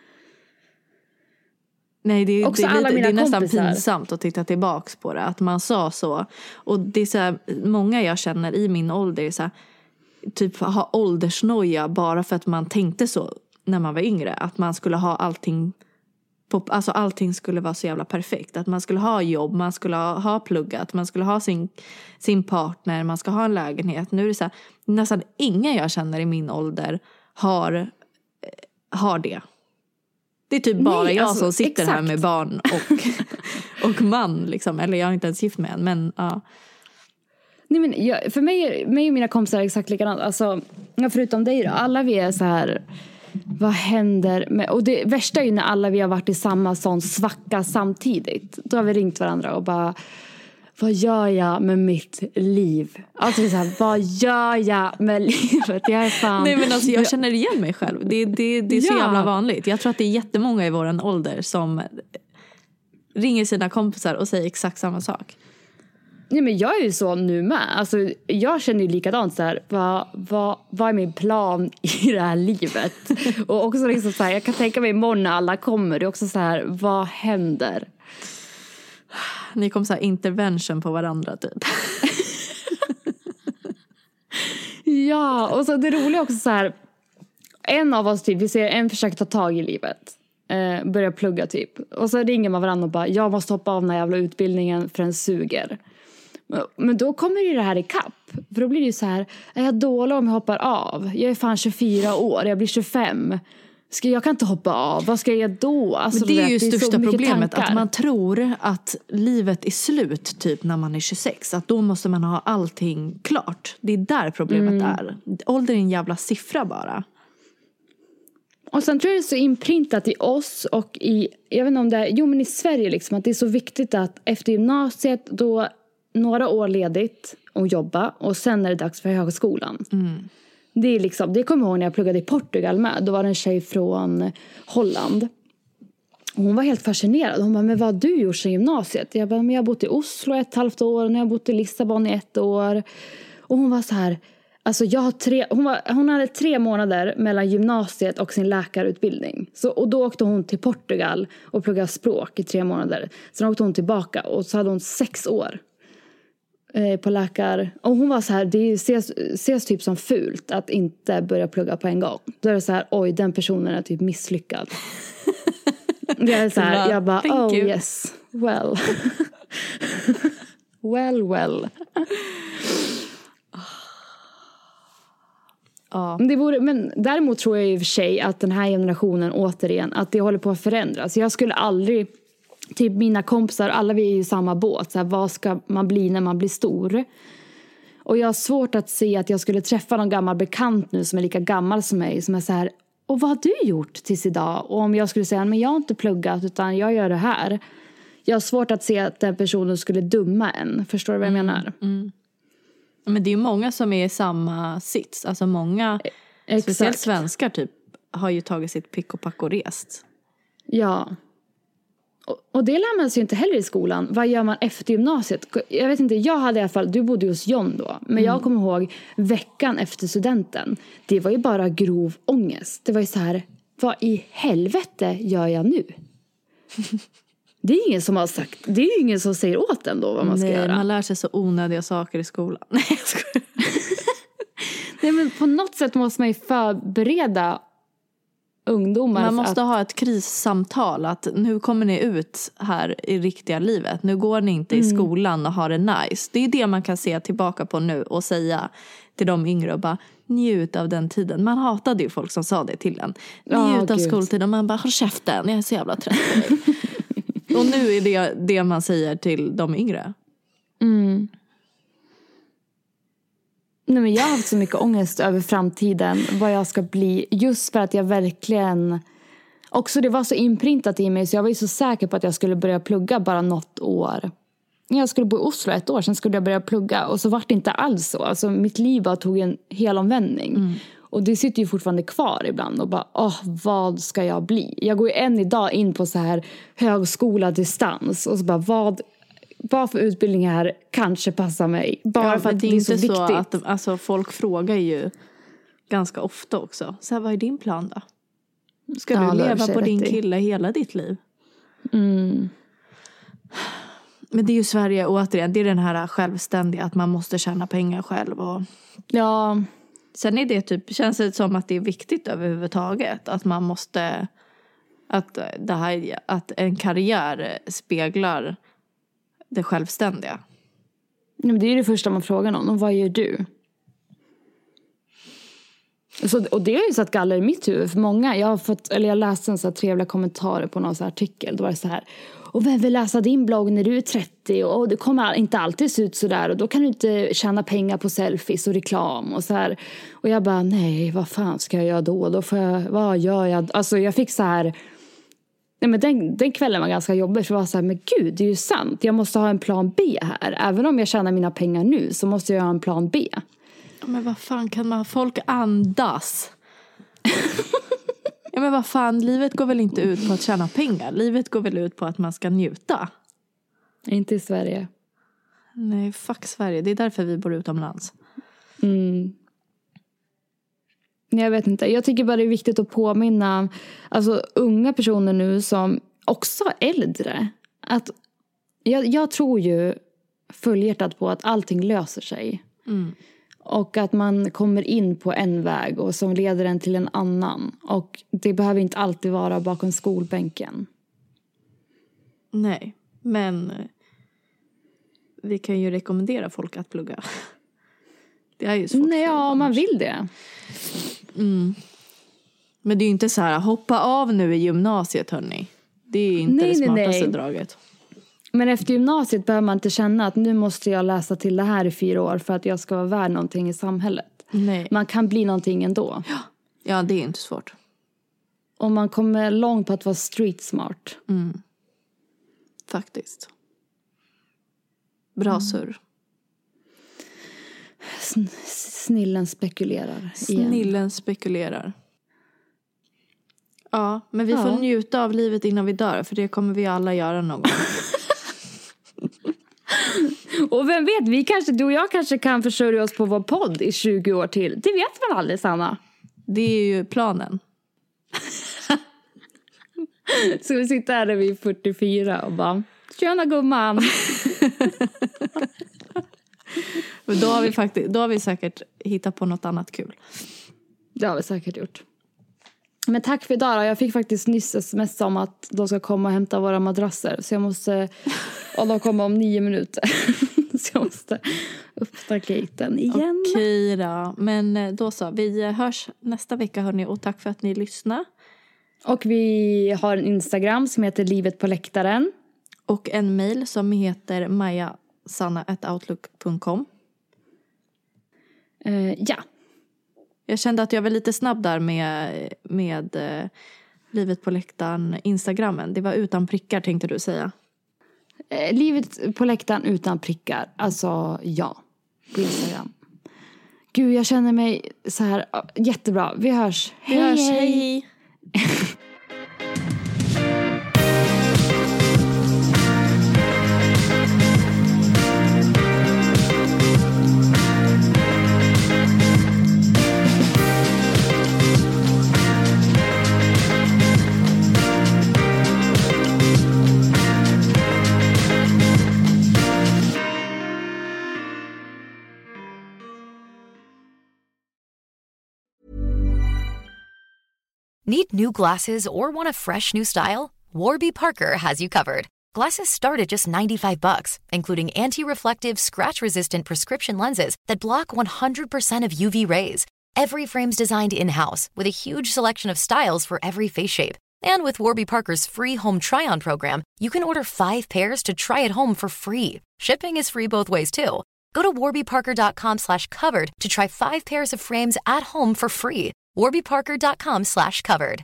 Nej, det, Också det, är, lite, det är nästan kompisar. pinsamt att titta tillbaks på det. Att man sa så. Och det är så här, många jag känner i min ålder är så här, typ ha åldersnoja bara för att man tänkte så när man var yngre. Att man skulle ha allting på, alltså allting skulle vara så jävla perfekt. Att man skulle ha jobb, man skulle ha, ha pluggat, man skulle ha sin, sin partner, man ska ha en lägenhet. Nu är det så här, nästan ingen jag känner i min ålder har, har det. Det är typ bara Nej, jag alltså, som sitter exakt. här med barn och, och man liksom. Eller jag är inte ens gift med en, men ja. Nej, men jag, för mig, mig och mina kompisar är exakt likadant. Alltså, förutom dig då. Alla vi är så här, vad händer med... Och det värsta är ju när alla vi har varit i samma sån svacka samtidigt. Då har vi ringt varandra och bara, vad gör jag med mitt liv? Alltså det är så här, vad gör jag med livet? Jag är fan... Nej, men alltså jag känner igen mig själv. Det, det, det är så ja. jävla vanligt. Jag tror att det är jättemånga i våran ålder som ringer sina kompisar och säger exakt samma sak. Nej, men jag är ju så nu med. Alltså, jag känner ju likadant så här, vad, vad, vad är min plan i det här livet? Och också liksom så här, jag kan tänka mig imorgon när alla kommer. Det är också så här, vad händer? Ni kom så här intervention på varandra typ. Ja, och så det roliga är också så här, en av oss typ, vi ser en försöker ta tag i livet. Eh, börjar plugga typ. Och så ringer man varandra och bara, jag måste hoppa av den här jävla utbildningen för den suger. Men då kommer ju det här i kapp. För då blir det ju så här, är jag dålig om jag hoppar av? Jag är fan tjugofyra år, jag blir tjugofem. Ska, jag kan inte hoppa av, vad ska jag göra då? Alltså, men det är ju det är största problemet, tankar. Att man tror att livet är slut typ när man är tjugosex. Att då måste man ha allting klart. Det är där problemet mm. är. Ålder är en jävla siffra bara. Och sen tror jag det är så inprintat i oss och i, jag vet inte om det är, jo men i Sverige liksom, att det är så viktigt att efter gymnasiet då några år ledigt och jobba och sen är det dags för högskolan. Mm. Det är liksom, det kommer jag ihåg när jag pluggade i Portugal med. Då var det en tjej från Holland. Och hon var helt fascinerad. Hon bara, men vad har du gjort sedan gymnasiet? Jag bara, men jag har bott i Oslo ett halvt år. Och jag har bott i Lissabon i ett år. Och hon var så här, alltså jag har tre, hon, var, hon hade tre månader mellan gymnasiet och sin läkarutbildning. Så, och då åkte hon till Portugal och pluggade språk i tre månader. Sen åkte hon tillbaka och så hade hon sex år på läkar. Och hon var så här, det ses, ses typ som fult att inte börja plugga på en gång. Då är det så här, oj, den personen är typ misslyckad. Det är så här, jag bara, oh you. yes, well. well, well. Ja. Men, det vore, men däremot tror jag i och för sig att den här generationen återigen, att det håller på att förändras. Jag skulle aldrig, typ mina kompisar, alla vi är ju i samma båt. Så här, vad ska man bli när man blir stor? Och jag har svårt att se att jag skulle träffa någon gammal bekant nu som är lika gammal som mig. Som är så här, och vad har du gjort tills idag? Och om jag skulle säga, men jag har inte pluggat utan jag gör det här. Jag har svårt att se att den personen skulle dumma en. Förstår du vad jag mm, menar? Mm. Men det är ju många som är i samma sits. Alltså många, Exakt. speciellt svenskar typ, har ju tagit sitt pick och pack och rest. Ja. Och, och det lär man sig ju inte heller i skolan. Vad gör man efter gymnasiet? Jag vet inte, jag hade i alla fall, du bodde hos John då. Men mm. jag kommer ihåg veckan efter studenten. Det var ju bara grov ångest. Det var ju så här, vad i helvete gör jag nu? Det är ingen som har sagt, det är ingen som säger åt en då vad man ska Nej, göra. Man lär sig så onödiga saker i skolan. Nej, jag skojar. Nej, men på något sätt måste man ju förbereda ungdomar. Man måste att, ha ett krissamtal att nu kommer ni ut här i riktiga livet. Nu går ni inte i skolan och har det nice. Det är det man kan se tillbaka på nu och säga till de yngre och bara njut av den tiden. Man hatade ju folk som sa det till en. Njut oh, av Gud. skoltiden. Man bara, håll käften, jag är så jävla trött på dig. Och nu är det det man säger till de yngre. Mm. Nej, men jag har haft så mycket ångest över framtiden, vad jag ska bli, just för att jag verkligen också, det var så inprintat i mig, så jag var ju så säker på att jag skulle börja plugga bara något år. Jag skulle bo i Oslo ett år, sen skulle jag börja plugga, och så var det inte alls så. Alltså mitt liv bara tog en hel omvändning. Mm. Och det sitter ju fortfarande kvar ibland och bara, åh, vad ska jag bli? Jag går ju än idag in på så här högskola distans och så bara, vad vad för utbildningar kanske passar mig. Bara ja, för att det är, det är inte så viktigt. Så att, alltså, folk frågar ju ganska ofta också. Så här, vad är din plan då? Ska ja, du leva på din rätt kille hela ditt liv? Mm. Men det är ju Sverige, och återigen, det är den här självständiga, att man måste tjäna pengar själv. Och... Ja. Sen är det typ, känns det som att det är viktigt överhuvudtaget. Att man måste, att, det här, att en karriär speglar det självständiga. Men det är ju det första man frågar någon. Och vad gör du? Så, och det har ju satt galler i mitt huvud. För många, jag har fått, eller jag läste en så här trevliga kommentarer på någon så här artikel. Då var det så här, och vem vill läsa din blogg när du är trettio? Och det kommer inte alltid se ut så där. Och då kan du inte tjäna pengar på selfies och reklam och så här. Och jag bara, nej, vad fan ska jag göra då? Då får jag, vad gör jag? Alltså jag fick så här... Nej, men den, den kvällen var ganska jobbig, för jag var så här, men gud, det är ju sant. Jag måste ha en plan B här. Även om jag tjänar mina pengar nu så måste jag ha en plan B. Men vad fan kan man, folk andas? Ja, men vad fan, livet går väl inte ut på att tjäna pengar. Livet går väl ut på att man ska njuta. Inte i Sverige. Nej, fuck Sverige. Det är därför vi bor utomlands. Mm. Jag vet inte. Jag tycker bara det är viktigt att påminna alltså unga personer nu som också är äldre. Att jag, jag tror ju fullhjärtat på att allting löser sig. Mm. Och att man kommer in på en väg och som leder en till en annan. Och det behöver inte alltid vara bakom skolbänken. Nej, men vi kan ju rekommendera folk att plugga. Det är ju svårt. Nej, ja, om man vill det. Mm. Men det är ju inte så här, hoppa av nu i gymnasiet, hörni. Det är inte nej, det smartaste nej, nej. draget. Men efter gymnasiet behöver man inte känna att nu måste jag läsa till det här i fyra år för att jag ska vara värd någonting i samhället. Nej. Man kan bli någonting ändå. Ja, ja det är inte svårt. Och man kommer långt på att vara street smart. Mm. Faktiskt. Bra mm. surr. Snillen spekulerar. Snillen igen. spekulerar. Ja, men vi ja. får njuta av livet innan vi dör. För det kommer vi alla göra någon gång. Och vem vet, vi kanske, du och jag kanske kan försörja oss på vår podd i tjugo år till. Det vet man aldrig, Sanna. Det är ju planen. Så vi sitter här när vi är fyrtiofyra och bara, tjena gumman. Men då har vi faktiskt, då har vi säkert hittat på något annat kul. Det har vi säkert gjort. Men tack för idag då. Jag fick faktiskt nyss sms om att de ska komma och hämta våra madrasser. Så jag måste, och de kommer om nio minuter. Så jag måste öppna gaten igen. Okej då. Men då så, vi hörs nästa vecka hörni. Och tack för att ni lyssnar. Och vi har en Instagram som heter Livet på läktaren. Och en mail som heter majasanna at outlook punkt com. Uh, ja. Jag kände att jag var lite snabb där med, med uh, Livet på läktaren Instagrammen. Det var utan prickar tänkte du säga. Uh, livet på läktaren utan prickar. Alltså ja. På Instagram. Gud, jag känner mig så här uh, jättebra. Vi hörs. Vi hej, hörs. Hej. hej. Need new glasses or want a fresh new style? Warby Parker has you covered. Glasses start at just ninety-five bucks, including anti-reflective, scratch-resistant prescription lenses that block one hundred percent of U V rays. Every frame's designed in-house with a huge selection of styles for every face shape. And with Warby Parker's free home try-on program, you can order five pairs to try at home for free. Shipping is free both ways, too. Go to warbyparker.com slash covered to try five pairs of frames at home for free. warbyparker.com slash covered.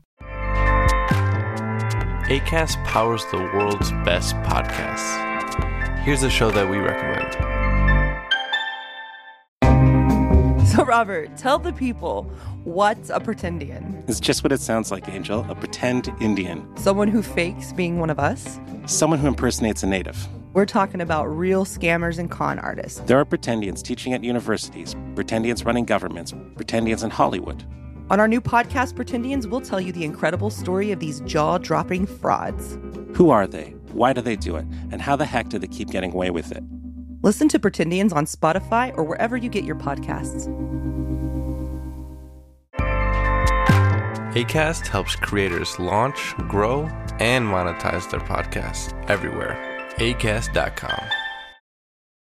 Acast powers the world's best podcasts. Here's a show that we recommend. So, Robert, tell the people, what's a pretendian? It's just what it sounds like, Angel. A pretend Indian. Someone who fakes being one of us? Someone who impersonates a native. We're talking about real scammers and con artists. There are pretendians teaching at universities, pretendians running governments, pretendians in Hollywood. On our new podcast, Pretendians, we'll tell you the incredible story of these jaw-dropping frauds. Who are they? Why do they do it? And how the heck do they keep getting away with it? Listen to Pretendians on Spotify or wherever you get your podcasts. Acast helps creators launch, grow, and monetize their podcasts everywhere. Acast dot com.